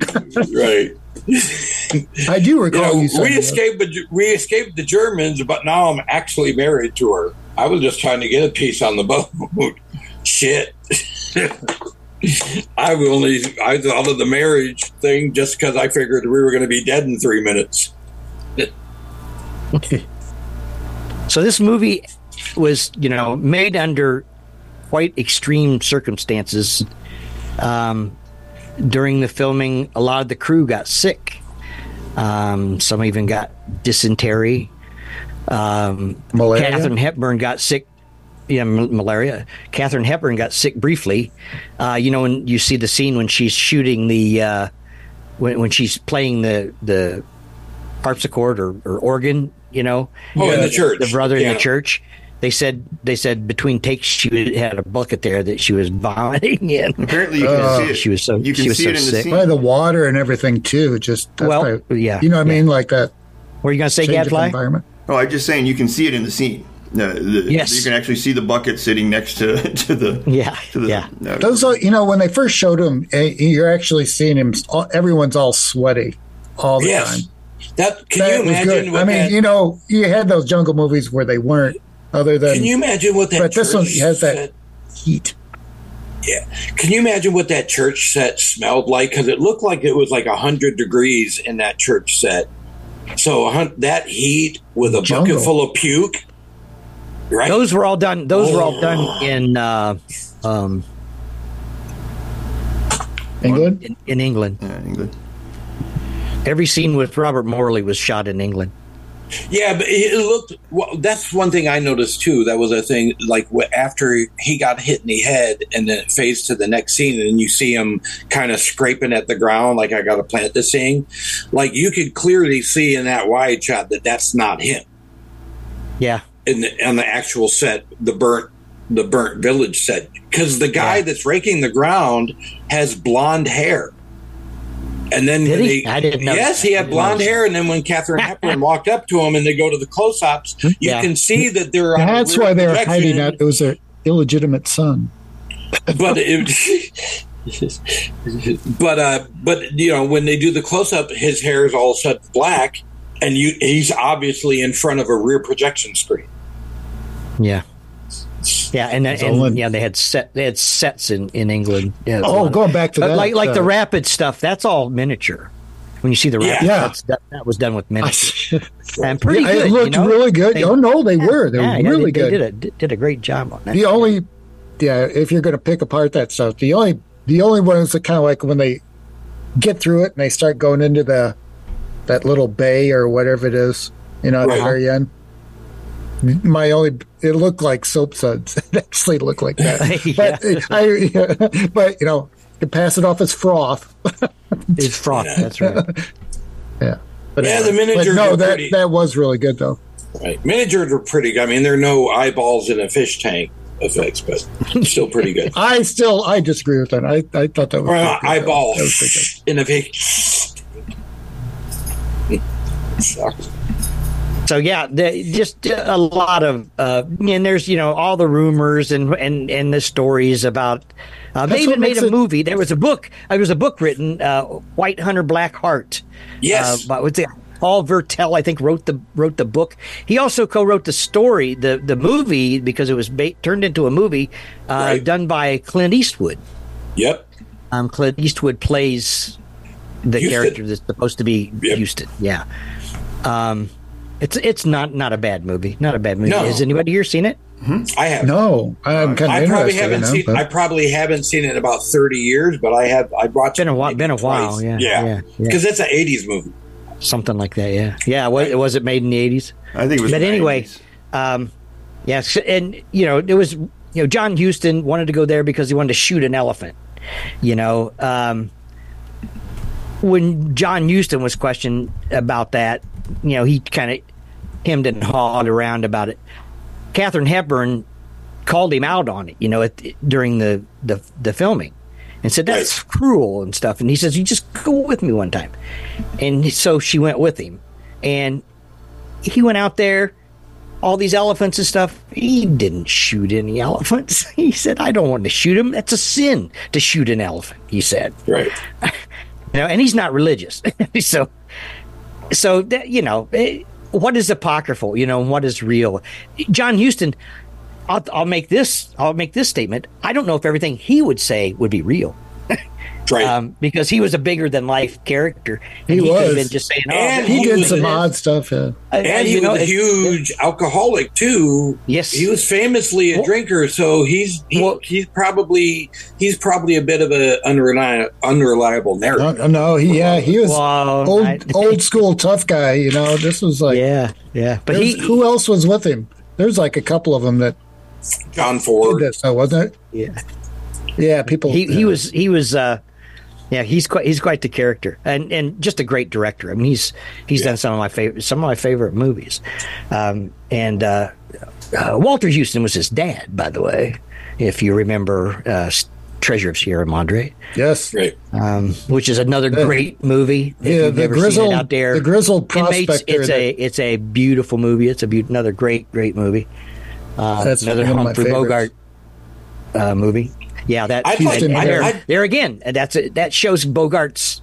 Right. I do You recall know, you, signed we it. escaped the we escaped the Germans, but now I'm actually married to her. I was just trying to get a piece on the boat. Shit. I only I thought of the marriage thing just because I figured we were going to be dead in three minutes. So this movie was, you know, made under quite extreme circumstances. Um, during the filming, a lot of the crew got sick. Um, some even got dysentery. Um, Malaria? Katharine Hepburn got sick. Yeah, m- malaria. Katharine Hepburn got sick briefly. Uh, you know, when you see the scene when she's shooting the, uh, when when she's playing the the harpsichord or, or organ, you know, Oh, in the church. the brother in Yeah. the church. They said they said between takes she had a bucket there that she was vomiting in. Apparently, you can Uh, see it. she was so- you can she was see so it in the sick. scene. By the water and everything too. Just that's Well, probably- yeah, you know what yeah. I mean, like that Were you going to say change of Gadfly? environment. Oh, I'm just saying you can see it in the scene. Uh, the, Yes. you can actually see the bucket sitting next to to the Yeah, to the, yeah. uh, Those are, you know, when they first showed him, eh, you're actually seeing him. all- Everyone's all sweaty all the Yes. time. That can That you was imagine good. what I mean, that, you know, you had those jungle movies where they weren't. Other than, can you imagine what that but this one church has that set- heat. Yeah. Can you imagine what that church set smelled like? Because it looked like it was like one hundred degrees in that church set. So a hun- that heat with a Jungle. bucket full of puke, right? Those were all done. Those were all Oh. done in uh, um, England. in, in England. uh, England. Every scene with Robert Morley was shot in England. Yeah, but it looked. Well, that's one thing I noticed too. That was a thing. Like wh- after he got hit in the head, and then it fades to the next scene, and you see him kind of scraping at the ground, like I got to plant this thing. Like you could clearly see in that wide shot that that's not him. Yeah, In the, on the actual set, the burnt, the burnt village set, because the guy Yeah. that's raking the ground has blonde hair. And then Did when he? they, I didn't know Yes, that. he I had didn't blonde notice hair, and then when Katharine Hepburn walked up to him, and they go to the close-ups, you Yeah. can see that they're. on a That's rear why they were projection, hiding that. It was their illegitimate son. But it, but uh, but you know when they do the close-up, his hair is all set black, and you he's obviously in front of a rear projection screen. yeah, yeah, and, and, Owen. yeah, they had set they had sets in, in England. Yeah, Oh, going back to but that, like like the uh, rapid stuff. That's all miniature. When you see the rapid, Yeah. that's, that, that was done with miniature. And pretty Yeah, good. it looked you know? really good. They- oh no, they were. They yeah, were yeah, really they, good. They did a did- did a great job on that. The only, yeah, if you're going to pick apart that stuff, the only the only ones that kind of like when they get through it and they start going into the that little bay or whatever it is, you know, at Right. the very end. My only, it looked like soap suds. It actually looked like that. Yeah. But I, but you know, you pass it off as froth. It's froth. That's right. Yeah. But Yeah, anyway. the miniatures But no, are that pretty- that was really good though. Right, miniatures are pretty good. I mean, there are no eyeballs in a fish tank effects, but still pretty good. I still I disagree with that. I, I thought that was Or pretty uh, good. eyeball That was pretty good. in a fish. Sorry. So yeah, the, just a lot of uh, and there's you know all the rumors and and and the stories about. Uh, they That's even what made makes a it- movie. There was a book. There was a book written, uh, White Hunter Black Heart. Yes. Uh, by, what's it? Paul Vertel, I think, wrote the wrote the book. He also co-wrote the story, the the movie, because it was ba- turned into a movie uh, Right. done by Clint Eastwood. Yep. Um, Clint Eastwood plays the Houston. character that's supposed to be Yep. Houston. Yeah. Um, it's it's not not a bad movie. Not a bad movie. No. Has anybody here seen it? I have. No, I'm kind of I probably interested. haven't you know, seen. but- I probably haven't seen it in about thirty years, but I have. I watched. Been a it while- maybe been a while, twice. yeah, yeah, yeah, yeah. because it's an eighties movie. Something like that. Yeah. Yeah. Was, was it made in the eighties? I think it was. But the anyway, nineties. um, yes, and you know, it was you know John Huston wanted to go there because he wanted to shoot an elephant. You know, um, when John Huston was questioned about that, you know, he kind of hemmed and hawed around about it. Katharine Hepburn called him out on it, you know, at, during the, the, the filming, and said, that's right. cruel and stuff. And he says, you just go with me one time. And so she went with him. And he went out there, all these elephants and stuff. He didn't shoot any elephants. He said, I don't want to shoot them. That's a sin to shoot an elephant, he said. Right. You know, and he's not religious. so, so that, you know, what is apocryphal, you know, and what is real? John Huston, I'll, I'll make this, I'll make this statement. I don't know if everything he would say would be real. Right. Um, because he was a bigger than life character. And he, he was. could have been just saying, oh, and he, he did some odd stuff. Yeah. And, and he was a huge alcoholic too. Yes. He was famously a well, drinker. So he's, he, well, he's probably, he's probably a bit of an unreliable, unreliable narrative. No, no he, yeah, he was well, old, I, old school tough guy. You know, this was like, yeah, yeah. But he, who else was with him? There's like a couple of them that John Ford. Did so wasn't it? Yeah. Yeah. People, he, yeah. he was, he was, uh, Yeah, he's quite he's quite the character, and and just a great director. I mean, he's he's yeah. done some of my favorite some of my favorite movies, um, and uh, uh, Walter Huston was his dad, by the way, if you remember uh, Treasure of Sierra Madre. Yes, right. Um, which is another yeah. great movie. Yeah, the grizzled out there, the grizzled prospector. It's a it's a beautiful movie. It's a be- another great great movie. Uh, That's another Humphrey Bogart uh, movie. Yeah, that I'd like, and, and I'd, there, I'd, there again. That's a, that shows Bogart's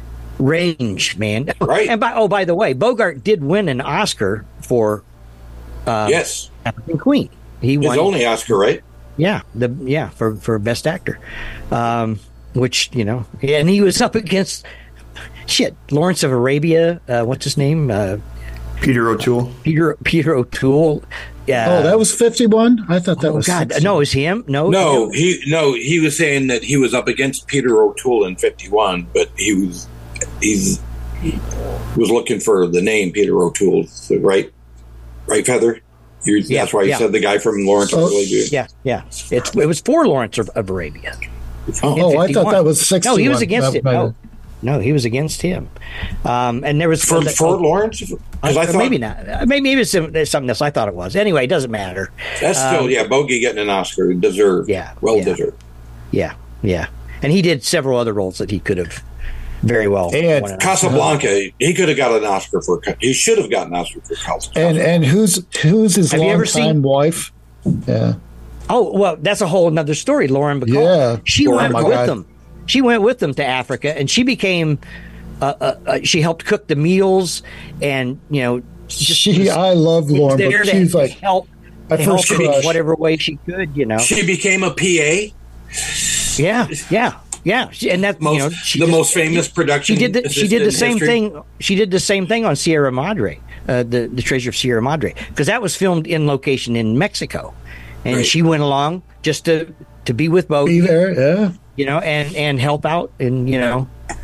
range, man. Right. And by oh, by the way, Bogart did win an Oscar for uh, yes, African Queen. He his won only Oscar, right? Yeah, the yeah for for best actor, um, which you know, and he was up against shit Lawrence of Arabia. Uh, what's his name? Uh, Peter O'Toole. Peter Peter O'Toole. Yeah. Oh, that was fifty-one. I thought that oh, was. God, sixty. no, it was him. No, no, no, he no, he was saying that he was up against Peter O'Toole in fifty-one, but he was he's he was looking for the name Peter O'Toole, right? Right, Feather. You're, yeah, that's why you yeah. said the guy from Lawrence oh, of Arabia. Yeah, yeah. It's it was for Lawrence of, of Arabia. Oh, oh I thought that was sixty-one. No, he was against that, it. No. No, he was against him. Um, and there was for, the, for oh, Lawrence. I, I thought, maybe not. Maybe maybe it's something else. I thought it was. Anyway, it doesn't matter. That's still um, yeah. Bogey getting an Oscar, deserved. Yeah, well yeah, deserved. Yeah, yeah. And he did several other roles that he could have very well. And Casablanca, he could have got an Oscar for. He should have gotten an Oscar for Casablanca. And and who's who's his have longtime seen, wife? Yeah. Oh well, that's a whole other story. Lauren Bacall. Yeah. She Lauren went Bacall. with them. She went with them to Africa, and she became. Uh, uh, uh, she helped cook the meals, and you know, just, she. I love Lauren, but she's like help. my first help crush. Whatever way she could, you know. She became a P A. Yeah, yeah, yeah, she, and that most, you know, she the just, most famous production. She did. The, she did the same history. thing. She did the same thing on Sierra Madre, uh, the the Treasure of Sierra Madre, because that was filmed in location in Mexico, and right. she went along just to to be with Bogey. Be there, yeah. You know, and and help out, and you know.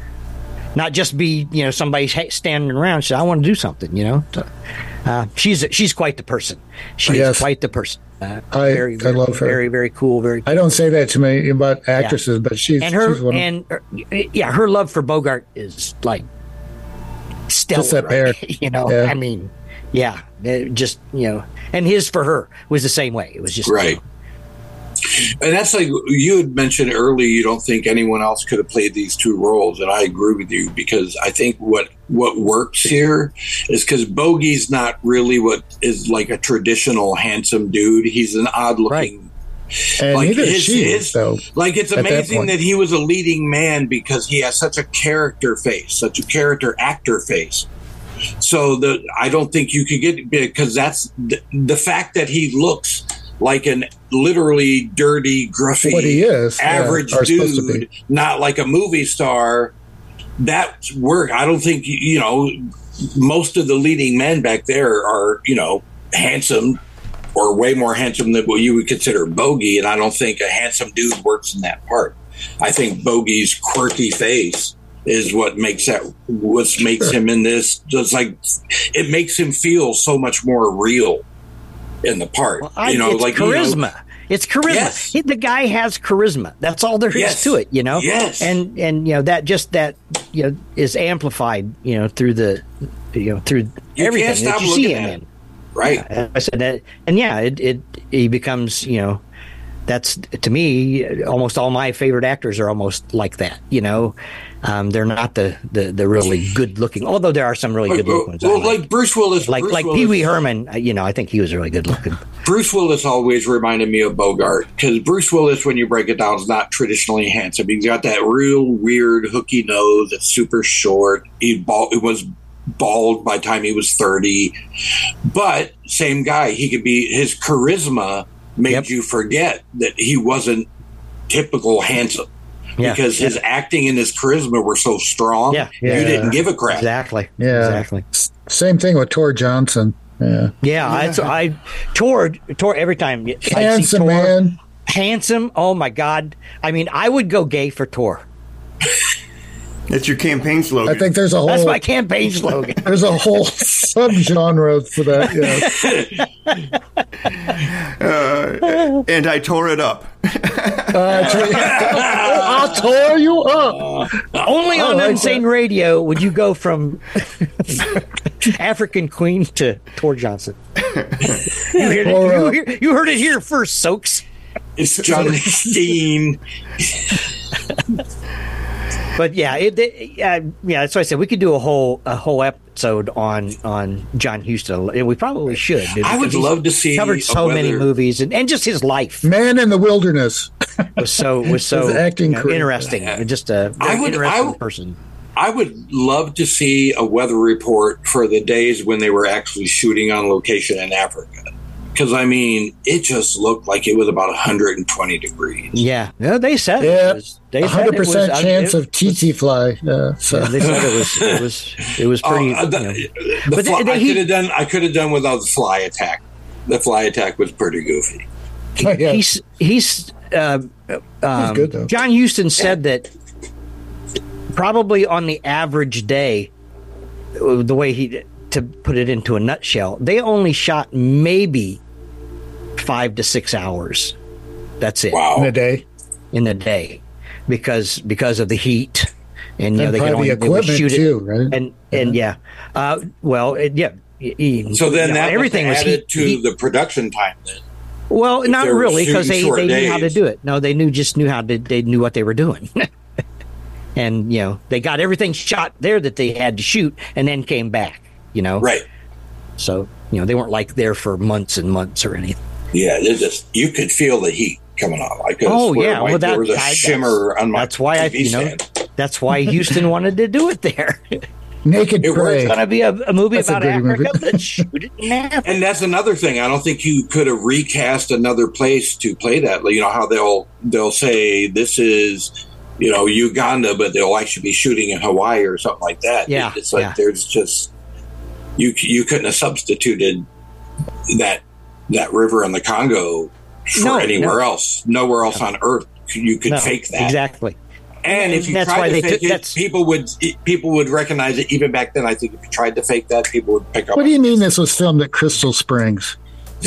Not just be, you know, somebody standing around. She said, I want to do something, you know. So, uh, she's she's quite the person. She's yes. quite the person. Uh, I, very, I very, love her. Very, very cool. Very. Cool. I don't say that to many about actresses, yeah. but she's and her she's one and her, yeah, her love for Bogart is like stellar. Just that right? pair. You know, yeah. I mean, yeah, just you know, and his for her was the same way. It was just right. And that's like you had mentioned earlier, you don't think anyone else could have played these two roles. And I agree with you, because I think what, what works here is because Bogey's not really what is like a traditional handsome dude. He's an odd looking. Right. And like neither is his, she, his, though, like it's amazing that, that he was a leading man because he has such a character face, such a character actor face. So the I don't think you could get, because that's the, the fact that he looks like an literally dirty, gruffy, what he is, average yeah, dude, not like a movie star. That work. I don't think, you know, most of the leading men back there are, you know, handsome or way more handsome than what you would consider Bogey. And I don't think a handsome dude works in that part. I think Bogey's quirky face is what makes that, what makes him in this, just like, it makes him feel so much more real in the part. Well, I, you know, it's like charisma. You know, It's charisma. Yes. He, the guy has charisma. That's all there is Yes. to it, you know. Yes. And and you know that just that you know is amplified, you know, through the you know through You everything can't stop that you see looking him at in. it. Right. I said that, and yeah, it it he becomes you know. That's to me, almost all my favorite actors are almost like that. You know, um, they're not the, the, the really good looking. Although there are some really good looking ones. I Well, like. like Bruce Willis, like Bruce like Willis, Pee Wee Herman. You know, I think he was really good looking. Bruce Willis always reminded me of Bogart because Bruce Willis, when you break it down, is not traditionally handsome. He's got that real weird hooky nose that's super short. He bald, it was bald by the time he was thirty, but same guy. He could be his charisma. Made Yep. you forget that he wasn't typical handsome Yeah, because his yeah. acting and his charisma were so strong. Yeah, you yeah. didn't give a crap. Exactly. Yeah. Exactly. S- Same thing with Tor Johnson. Yeah. Yeah, I, so I Tor Tor every time. I see Handsome Tor, man. handsome. Oh my God! I mean, I would go gay for Tor. That's your campaign slogan. I think there's a whole That's my campaign slogan. there's a whole subgenre for that. Yeah. uh, and I tore it up. Uh, I'll tore you up. Only on like Insane that. Radio would you go from African Queen to Tor Johnson. You heard, Or, it, uh, you, hear- you heard it here first, Soaks. It's Johnny Steen. But yeah, it, it, uh, yeah, that's why I said we could do a whole a whole episode on on John Huston, and we probably should. dude, I would because he's love to see covered so a many weather- movies and, and just his life Man in the Wilderness. was so was so His acting you know, career. interesting. Just a very I would- interesting I would- person. I would love to see a weather report for the days when they were actually shooting on location in Africa. Because, I mean, it just looked like it was about one hundred twenty degrees. Yeah, no, they said Yeah, it was, they A said hundred it was, percent uh, chance it of T T fly. Yeah, so. was- They said it was it was it was pretty. Oh, the, you know. the But fly, they- I he- could have done. I could have done without the fly attack. The fly attack was pretty goofy. Oh, yeah. He's he's uh, um, good, though. John Huston said that probably on the average day, the way he to put it into a nutshell, they only shot maybe five to six hours. That's it in a Wow. day. in the day because because of the heat and you know And they could probably only they would equipment shoot it too, right? and and yeah, uh, well it, yeah. he- So then you know, that everything was added heat, to heat- the production time. Then Well, if not they were really, because they, shooting they short knew how to days. do it. No, they knew just knew how to. They knew what they were doing, and you know they got everything shot there that they had to shoot, and then came back. You know, right? So you know they weren't like there for months and months or anything. Yeah, it just you could feel the heat coming off. I could. Oh swear yeah, like well that there was a I- shimmer that's, on my. that's why I T V you know stand. that's why Houston wanted to do it there. It's Naked It works. Prey. going to be a, a movie That's a about good Africa. movie. Let's shoot it in Africa. And that's another thing. I don't think you could have recast another place to play that. You know how they'll they'll say this is, you know, Uganda, but they'll actually be shooting in Hawaii or something like that. Yeah, It's like yeah. there's just you you couldn't have substituted that that river in the Congo for No, anywhere no. else. Nowhere else on earth you could No, fake that. exactly. And if you That's tried why to they fake took- it, that's- people would people would recognize it. Even back then, I think if you tried to fake that, people would pick up. What do you mean this was filmed at Crystal Springs?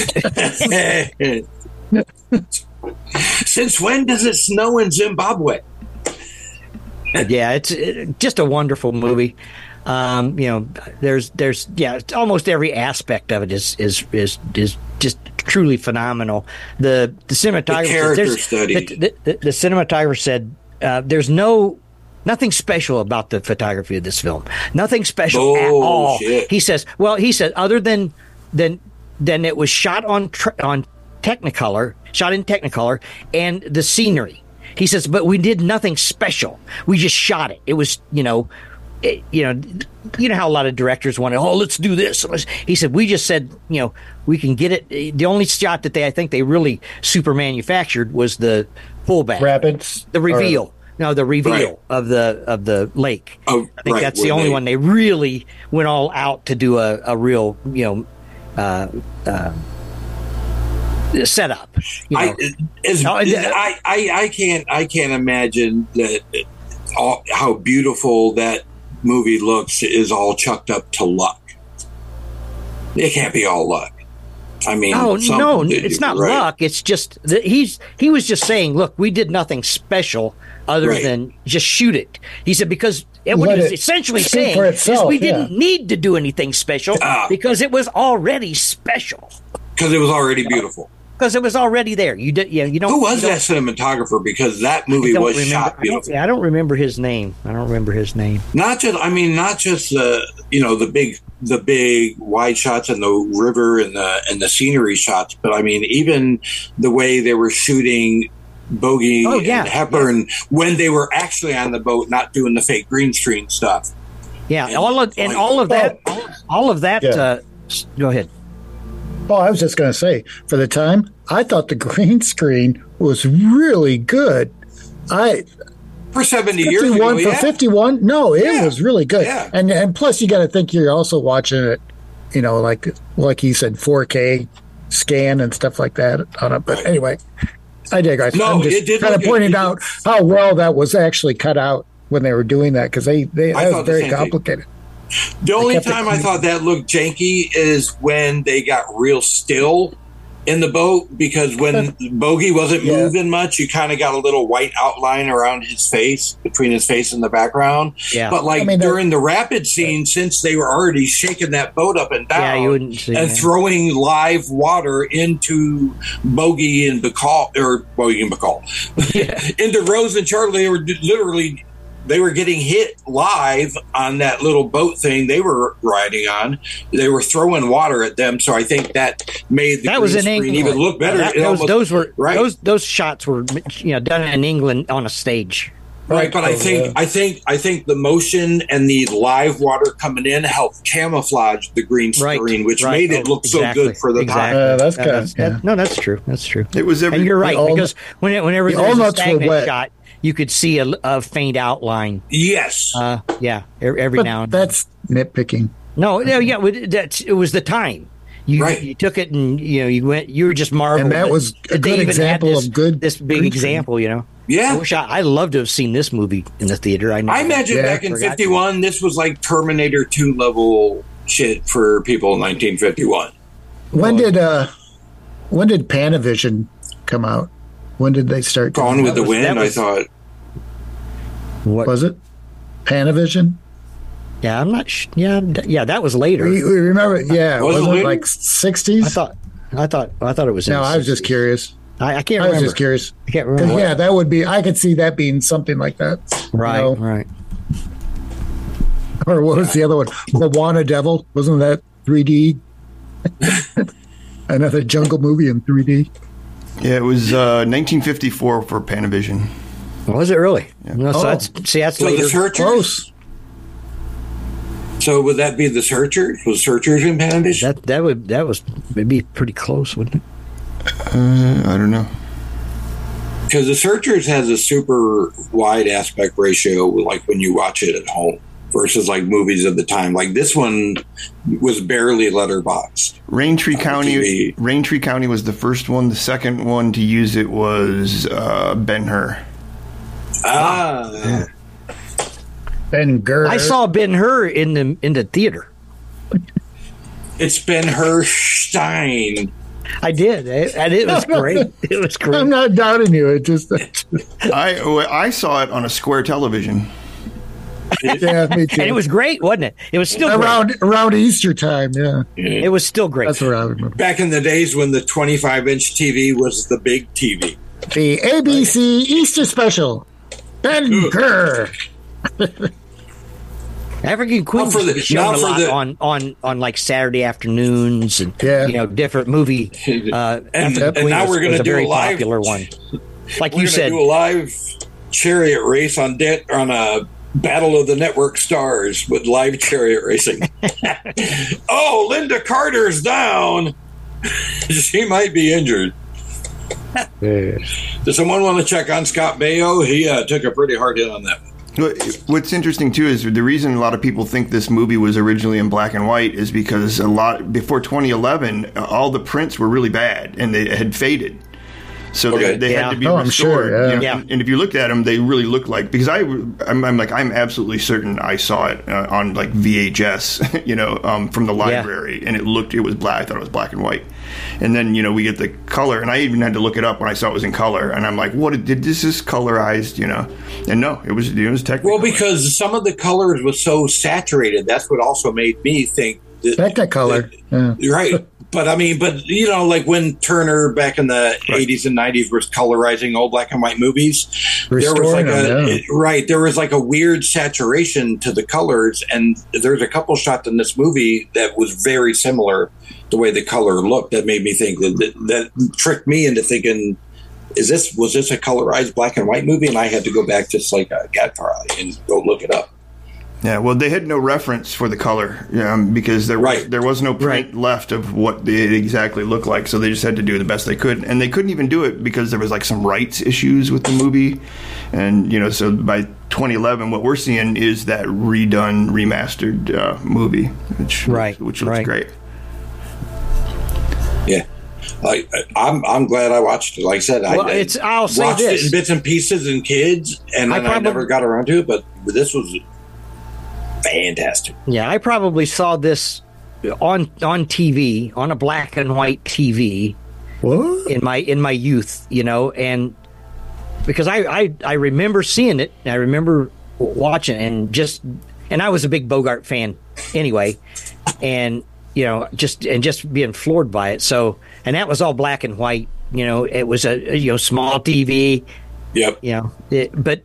Since when does it snow in Zimbabwe? Yeah, it's it, just a wonderful movie. Um, you know, there's there's yeah, it's almost every aspect of it is is is is just truly phenomenal. The the cinematographer, character there's- study. The, the, the, the cinematographer said uh, there's no nothing special about the photography of this film. Nothing special at all. Bullshit. He says, well, he said other than than than it was shot on tr- on Technicolor, shot in Technicolor, and the scenery. He says, but we did nothing special. We just shot it. It was, you know, it, you know, you know how a lot of directors want to, oh, let's do this. Let's- He said, we just said, you know, we can get it. The only shot that they, I think they really super manufactured was the pullback, Rapids? the reveal. No, the reveal Right. of the of the lake. Oh, I think right, that's the when only they- one they really went all out to do a, a real, you know, uh, uh, setup. You know. I, as, No, and, uh, I, I I can't I can't imagine that all, how beautiful that movie looks is all chucked up to luck. It can't be all luck. I mean, Oh some- no, it's not right. luck. It's just that he's he was just saying, look, we did nothing special other Right. than just shoot it. He said because it, what Let he was it essentially speak saying for is itself, we yeah. didn't need to do anything special Ah. because it was already special because it was already beautiful. because it was already there. You did, yeah. You don't. Who was you that cinematographer? Because that movie don't was remember- shot I don't, beautifully. yeah, I don't remember his name. I don't remember his name. Not just, I mean, not just the you know the big the big wide shots and the river and the and the scenery shots, but I mean even the way they were shooting Bogey Oh, yeah, and Hepburn when they were actually on the boat, not doing the fake green screen stuff. Yeah, And all of and like- all of that, all of that. Yeah. Uh, s- go ahead. Oh, I was just going to say, for the time, I thought the green screen was really good. I For seventy years ago, fifty-one for yeah. fifty-one. No, it Yeah. was really good. Yeah. And and plus, you got to think you're also watching it, you know, like like he said, four K scan and stuff like that on it. But anyway, I digress. No, I'm it just did kind of look good. pointing It out how well that was actually cut out when they were doing that because they they I that thought was the very same thing. complicated. The only kept it time I clean. thought that looked janky is when they got real still in the boat because when Bogey wasn't Yeah. moving much, you kind of got a little white outline around his face, between his face and the background. Yeah. But like I mean, that- during the rapid scene, since they were already shaking that boat up and down Yeah, you wouldn't see and that. throwing live water into Bogey and Bacall, or Bogey and Bacall, into Rose and Charlie, they were literally they were getting hit live on that little boat thing they were riding on. They were throwing water at them, so I think that made the That was green in screen England. even look better. That- It those, almost- those were right. those those shots were you know done in England on a stage. Right, but I Oh, think yeah. I think I think the motion and the live water coming in helped camouflage the green Right, screen, which right. made it Oh, look exactly, so good for the exactly. time. Uh, that's No, kind that's- of yeah. that- no, that's true. That's true. It was every. And you're right the all- because when it, whenever the there's a walnuts were stagnant wet. shot, you could see a, a faint outline. Yes. Uh, yeah, every, every But now and then. that's nitpicking. No, no, yeah, it- that's it was the time. You Right. you took it and you know you went. You were just marveling. And that that- was a that they good even had example this- of good This big green screen. example, you know. I yeah. wish I, I'd love to have seen this movie in the theater. I, never I imagine Yeah, back in forgot to. fifty-one, this was like Terminator two level shit for people in nineteen fifty-one. When did uh when did Panavision come out? When did they start doing Gone with that? the was- that Wind, was- I thought. What? Was it Panavision? Yeah, I'm not. Sh- yeah, d- yeah, that was later. We, we remember, yeah, Was it wasn't it later? like sixties? I thought. I thought. I thought it was. in No, the I was just sixties. curious. I, I can't I was remember. just curious. I can't 'Cause, remember. yeah, that would be. I could see that being something like that. you Right. know? Right. Or what was the other one? Moana Devil. Wasn't that three D? Another jungle movie in three D. Yeah, it was uh, nineteen fifty-four for Panavision. Was it really? No, so Oh. that's see that's So later. the Searchers? Close. So would that be the Searchers? Was Searchers in Panavision? That that would that was would be pretty close, wouldn't it? Uh, I don't know. Because the Searchers has a super wide aspect ratio, like when you watch it at home, versus like movies of the time. Like this one was barely letterboxed. Raintree On County. T V. Raintree County was the first one. The second one to use it was uh, Ben-Hur. Ah, Ben Gur. I saw Ben Hur in the in the theater. it's Ben Hurstein. I did, eh, and it was great. It was great. I'm not doubting you. It just, I I saw it on a square television. yeah, me too. And it was great, wasn't it? It was still great. around around Easter time. Yeah, It was still great. that's what I remember. Back in the days when the twenty-five inch T V was the big T V. The A B C Easter Special. Ben Gur. African Queen Now for the- was shown now a for lot the- on, on, on like Saturday afternoons and Yeah. you know different movie. Uh, And- African and Queen now was, we're gonna was a do very a live- popular one. Like We're you gonna said, do a live chariot race on de- on a Battle of the Network Stars with live chariot racing. Oh, Linda Carter's down. She might be injured. Does someone want to check on Scott Baio? He uh, took a pretty hard hit on that one. What- What's interesting too is the reason a lot of people think this movie was originally in black and white is because a lot before twenty eleven, all the prints were really bad and they had faded. So Okay. they, they Yeah. had to be Oh, I'm restored. sure, yeah. you know, Yeah. and, and if you looked at them, they really look like, because I, I'm, I'm like, I'm absolutely certain I saw it uh, on like V H S, you know, um, from the library, and it looked, it was black. I thought it was black and white. And then, you know, we get the color, and I even had to look it up when I saw it was in color, and I'm like, what, did this is colorized, you know? And no, it was, it was technically. Well, because some of the colors was so saturated, that's what also made me think that, Technicolor. Yeah. that- right. But I mean, but you know, like when Turner back in the Right. eighties and nineties was colorizing old black and white movies, there was Restoring like a them, yeah. it- right, there was like a weird saturation to the colors, and there's a couple shots in this movie that was very similar the way the color looked. That made me think that that, that tricked me into thinking, is this was this a colorized black and white movie? And I had to go back just like a gadfly and go look it up. Yeah, well, they had no reference for the color um, because there was, Right. there was no print Right. left of what they exactly looked like, so they just had to do the best they could, and they couldn't even do it because there was like some rights issues with the movie, and you know, so by twenty eleven, what we're seeing is that redone, remastered uh, movie, which Right, which looks right. great. Yeah. I, I- I'm I'm glad I watched it. Like I said, Well, I, I it's- I'll say watched this. it in bits and pieces and kids, and I then I, probably- never got around to it. But this was fantastic. Yeah, I probably saw this on on T V, on a black and white T V What? in my in my youth, you know, and because I I, I remember seeing it, I remember watching it, and just and I was a big Bogart fan anyway, and you know, just and just being floored by it. So, and that was all black and white, you know, it was a you know small T V, Yep. you know, it, but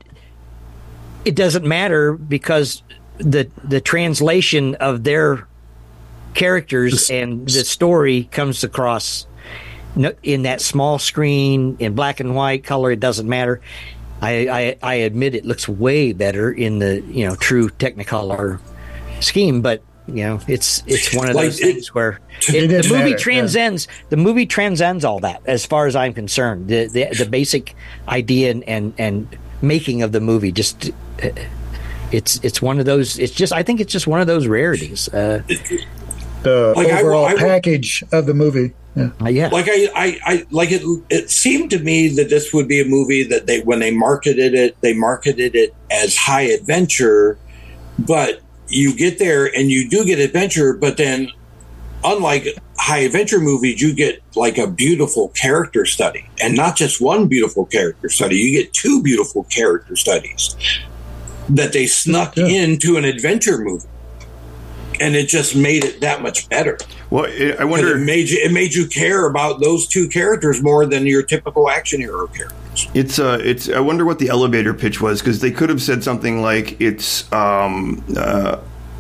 it doesn't matter because the the translation of their characters and the story comes across no- in that small screen in black and white color. It doesn't matter. I, I I admit it looks way better in the you know true Technicolor scheme, but you know it's it's one of Like, those it- things where It it, the didn't movie matter, yeah. transcends the movie transcends all that as far as I'm concerned. The the, the basic idea and, and and making of the movie just. Uh, it's it's one of those. It's just I think it's just one of those rarities. Uh, The Like, I- overall I- package of the movie. Yeah. uh, yeah, Like I, I, I like it. It seemed to me that this would be a movie that they, when they marketed it, they marketed it as high adventure. But you get there and you do get adventure, but then, unlike high adventure movies, you get like a beautiful character study, and not just one beautiful character study. You get two beautiful character studies that they snuck Yeah. into an adventure movie, and it just made it that much better. Well, it, I And wonder. it made you it made you care about those two characters more than your typical action hero characters. It's uh, it's. I wonder what the elevator pitch was, because they could have said something like it's um, uh,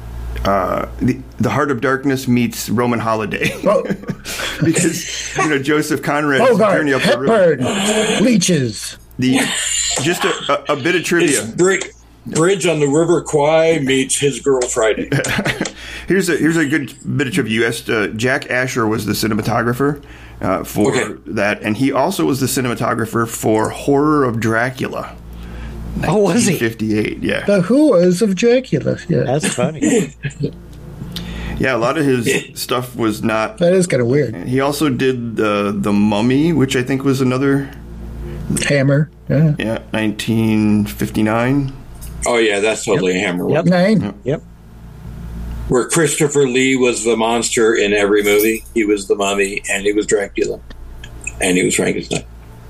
uh, the the Heart of Darkness meets Roman Holiday, Oh, because you know Joseph Conrad is Bogart, attorney up the river. Hepburn, leeches. The just a, a, a bit of It's trivia. Bri- Bridge on the River Kwai meets His Girl Friday. Here's a here's a good bit of trivia. You asked, uh, Jack Asher was the cinematographer uh, for Okay. that, and he also was the cinematographer for Horror of Dracula. oh was he? fifty-eight, yeah. The Whoas of Dracula. Yeah, That's funny. Yeah, a lot of his stuff was not. that is kind of weird. He also did the the Mummy, which I think was another, Hammer. Yeah. yeah, nineteen fifty-nine. Oh yeah, that's totally a Hammer. Yep. Nine. Yep. Where Christopher Lee was the monster in every movie. He was the Mummy, and he was Dracula, and he was Frankenstein.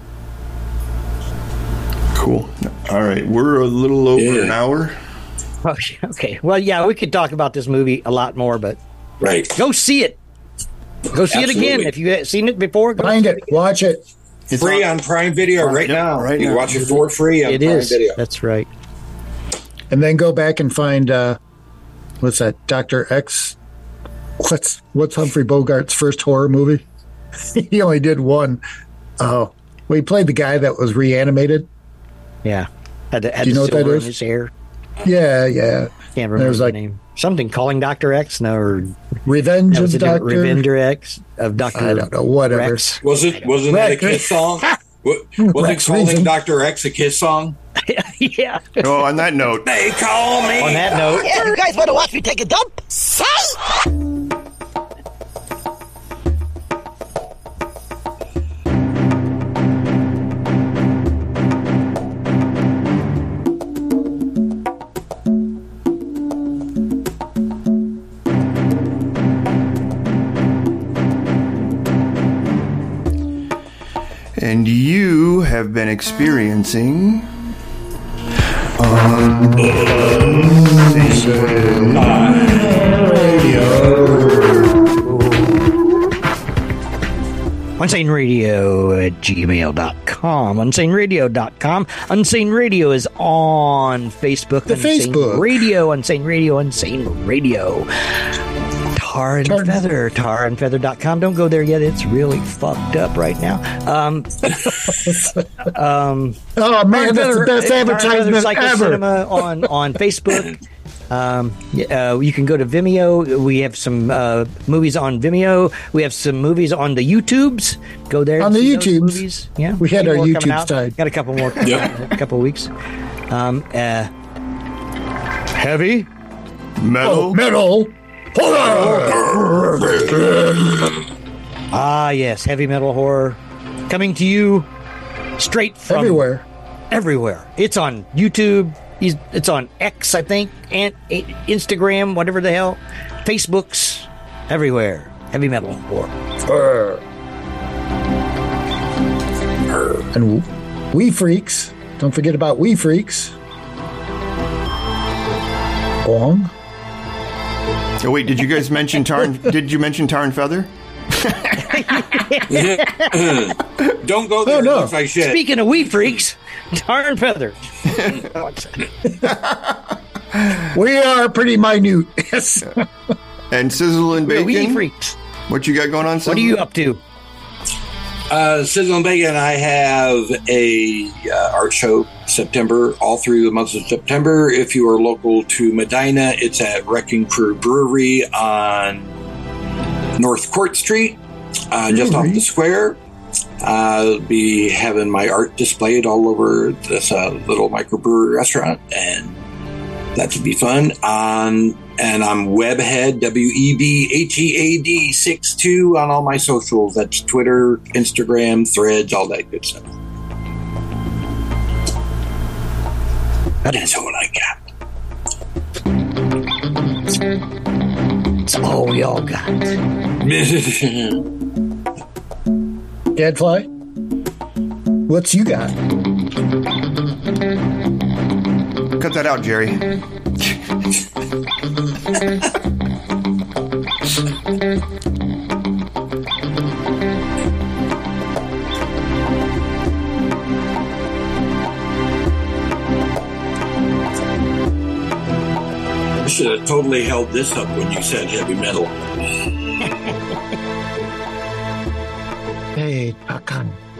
Cool. All right, we're a little over Yeah. an hour. Oh, okay. Well, yeah, we could talk about this movie a lot more, but Right. go see it. Go see it again Absolutely. if you haven't seen it before. Go Find see it. Watch it. It's Free on Prime Video right yep, now. right you can now. watch it for free on It Prime is. Video. That's right. And then go back and find uh, what's that? Doctor X. What's what's Humphrey Bogart's first horror movie? He only did one. Oh, well, he played the guy that was reanimated. Yeah. Had the, had Do you the know what that silver in is? his hair. Yeah, yeah. Can't remember There's the like- name. Something calling Doctor X. No, or Revenge that was of a different Doctor. Revender X of Doctor I don't know. Whatever. Rex. Was it? Wasn't that a Rex. Kiss song? Wa- Wasn't Rex calling Reason. Doctor X a Kiss song? yeah. Oh, on that note, They call me. On that note, Yeah, you guys want to watch me take a dump? Say! And you have been experiencing Unsane Radio. Unsane Radio at gmail dot com. Unsane Radio dot com. Unsane Radio is on Facebook. The Unsane Facebook. Radio, Unsane Radio, Unsane Radio. Tar and Tar- Feather, tar and feather dot com. Don't go there yet. It's really fucked up right now. Um, um, Oh man, that's the best Tar and Feather advertisement Psycho ever. Cinema on, on Facebook. Um, uh, you can go to Vimeo. We have some uh, movies on Vimeo. We have some movies on the YouTubes. Go there On and the see those YouTubes. movies. Yeah, We had few our more coming YouTube out. side. Got a couple more. Yep. A couple weeks. Um, uh, heavy Metal. Oh, metal. Horror. Ah, yes, heavy metal horror coming to you straight from Everywhere. Everywhere. It's on YouTube. He's- It's on X, I think, and Instagram, whatever the hell, Facebooks, everywhere. Heavy metal horror. Horror. And We Freaks. Don't forget about We Freaks. Bong. Oh, wait, did you guys mention Tar and, did you mention Tar and Feather? Don't go there. Oh, no. It looks like shit. Speaking of wee freaks, tar and feather. We are pretty minute. Yes. And Sizzle and We're wee Bacon? freaks. What you got going on, Sizzle? What are you up to? Uh, Sizzle and Bacon, I have a uh, art show September, all through the month of September. If you are local to Medina, it's at Wrecking Crew Brewery on North Court Street, uh, just off the square. I'll be having my art displayed all over this uh, little microbrewery restaurant, and that should be fun. Um, and I'm Webhead, W E B H E A D six two on all my socials. That's Twitter, Instagram, Threads, all that good stuff. That's what I got. It's all we all got. Gadfly. What's you got? Cut that out, Jerry. I should have totally held this up when you said heavy metal. Hey, Pakan.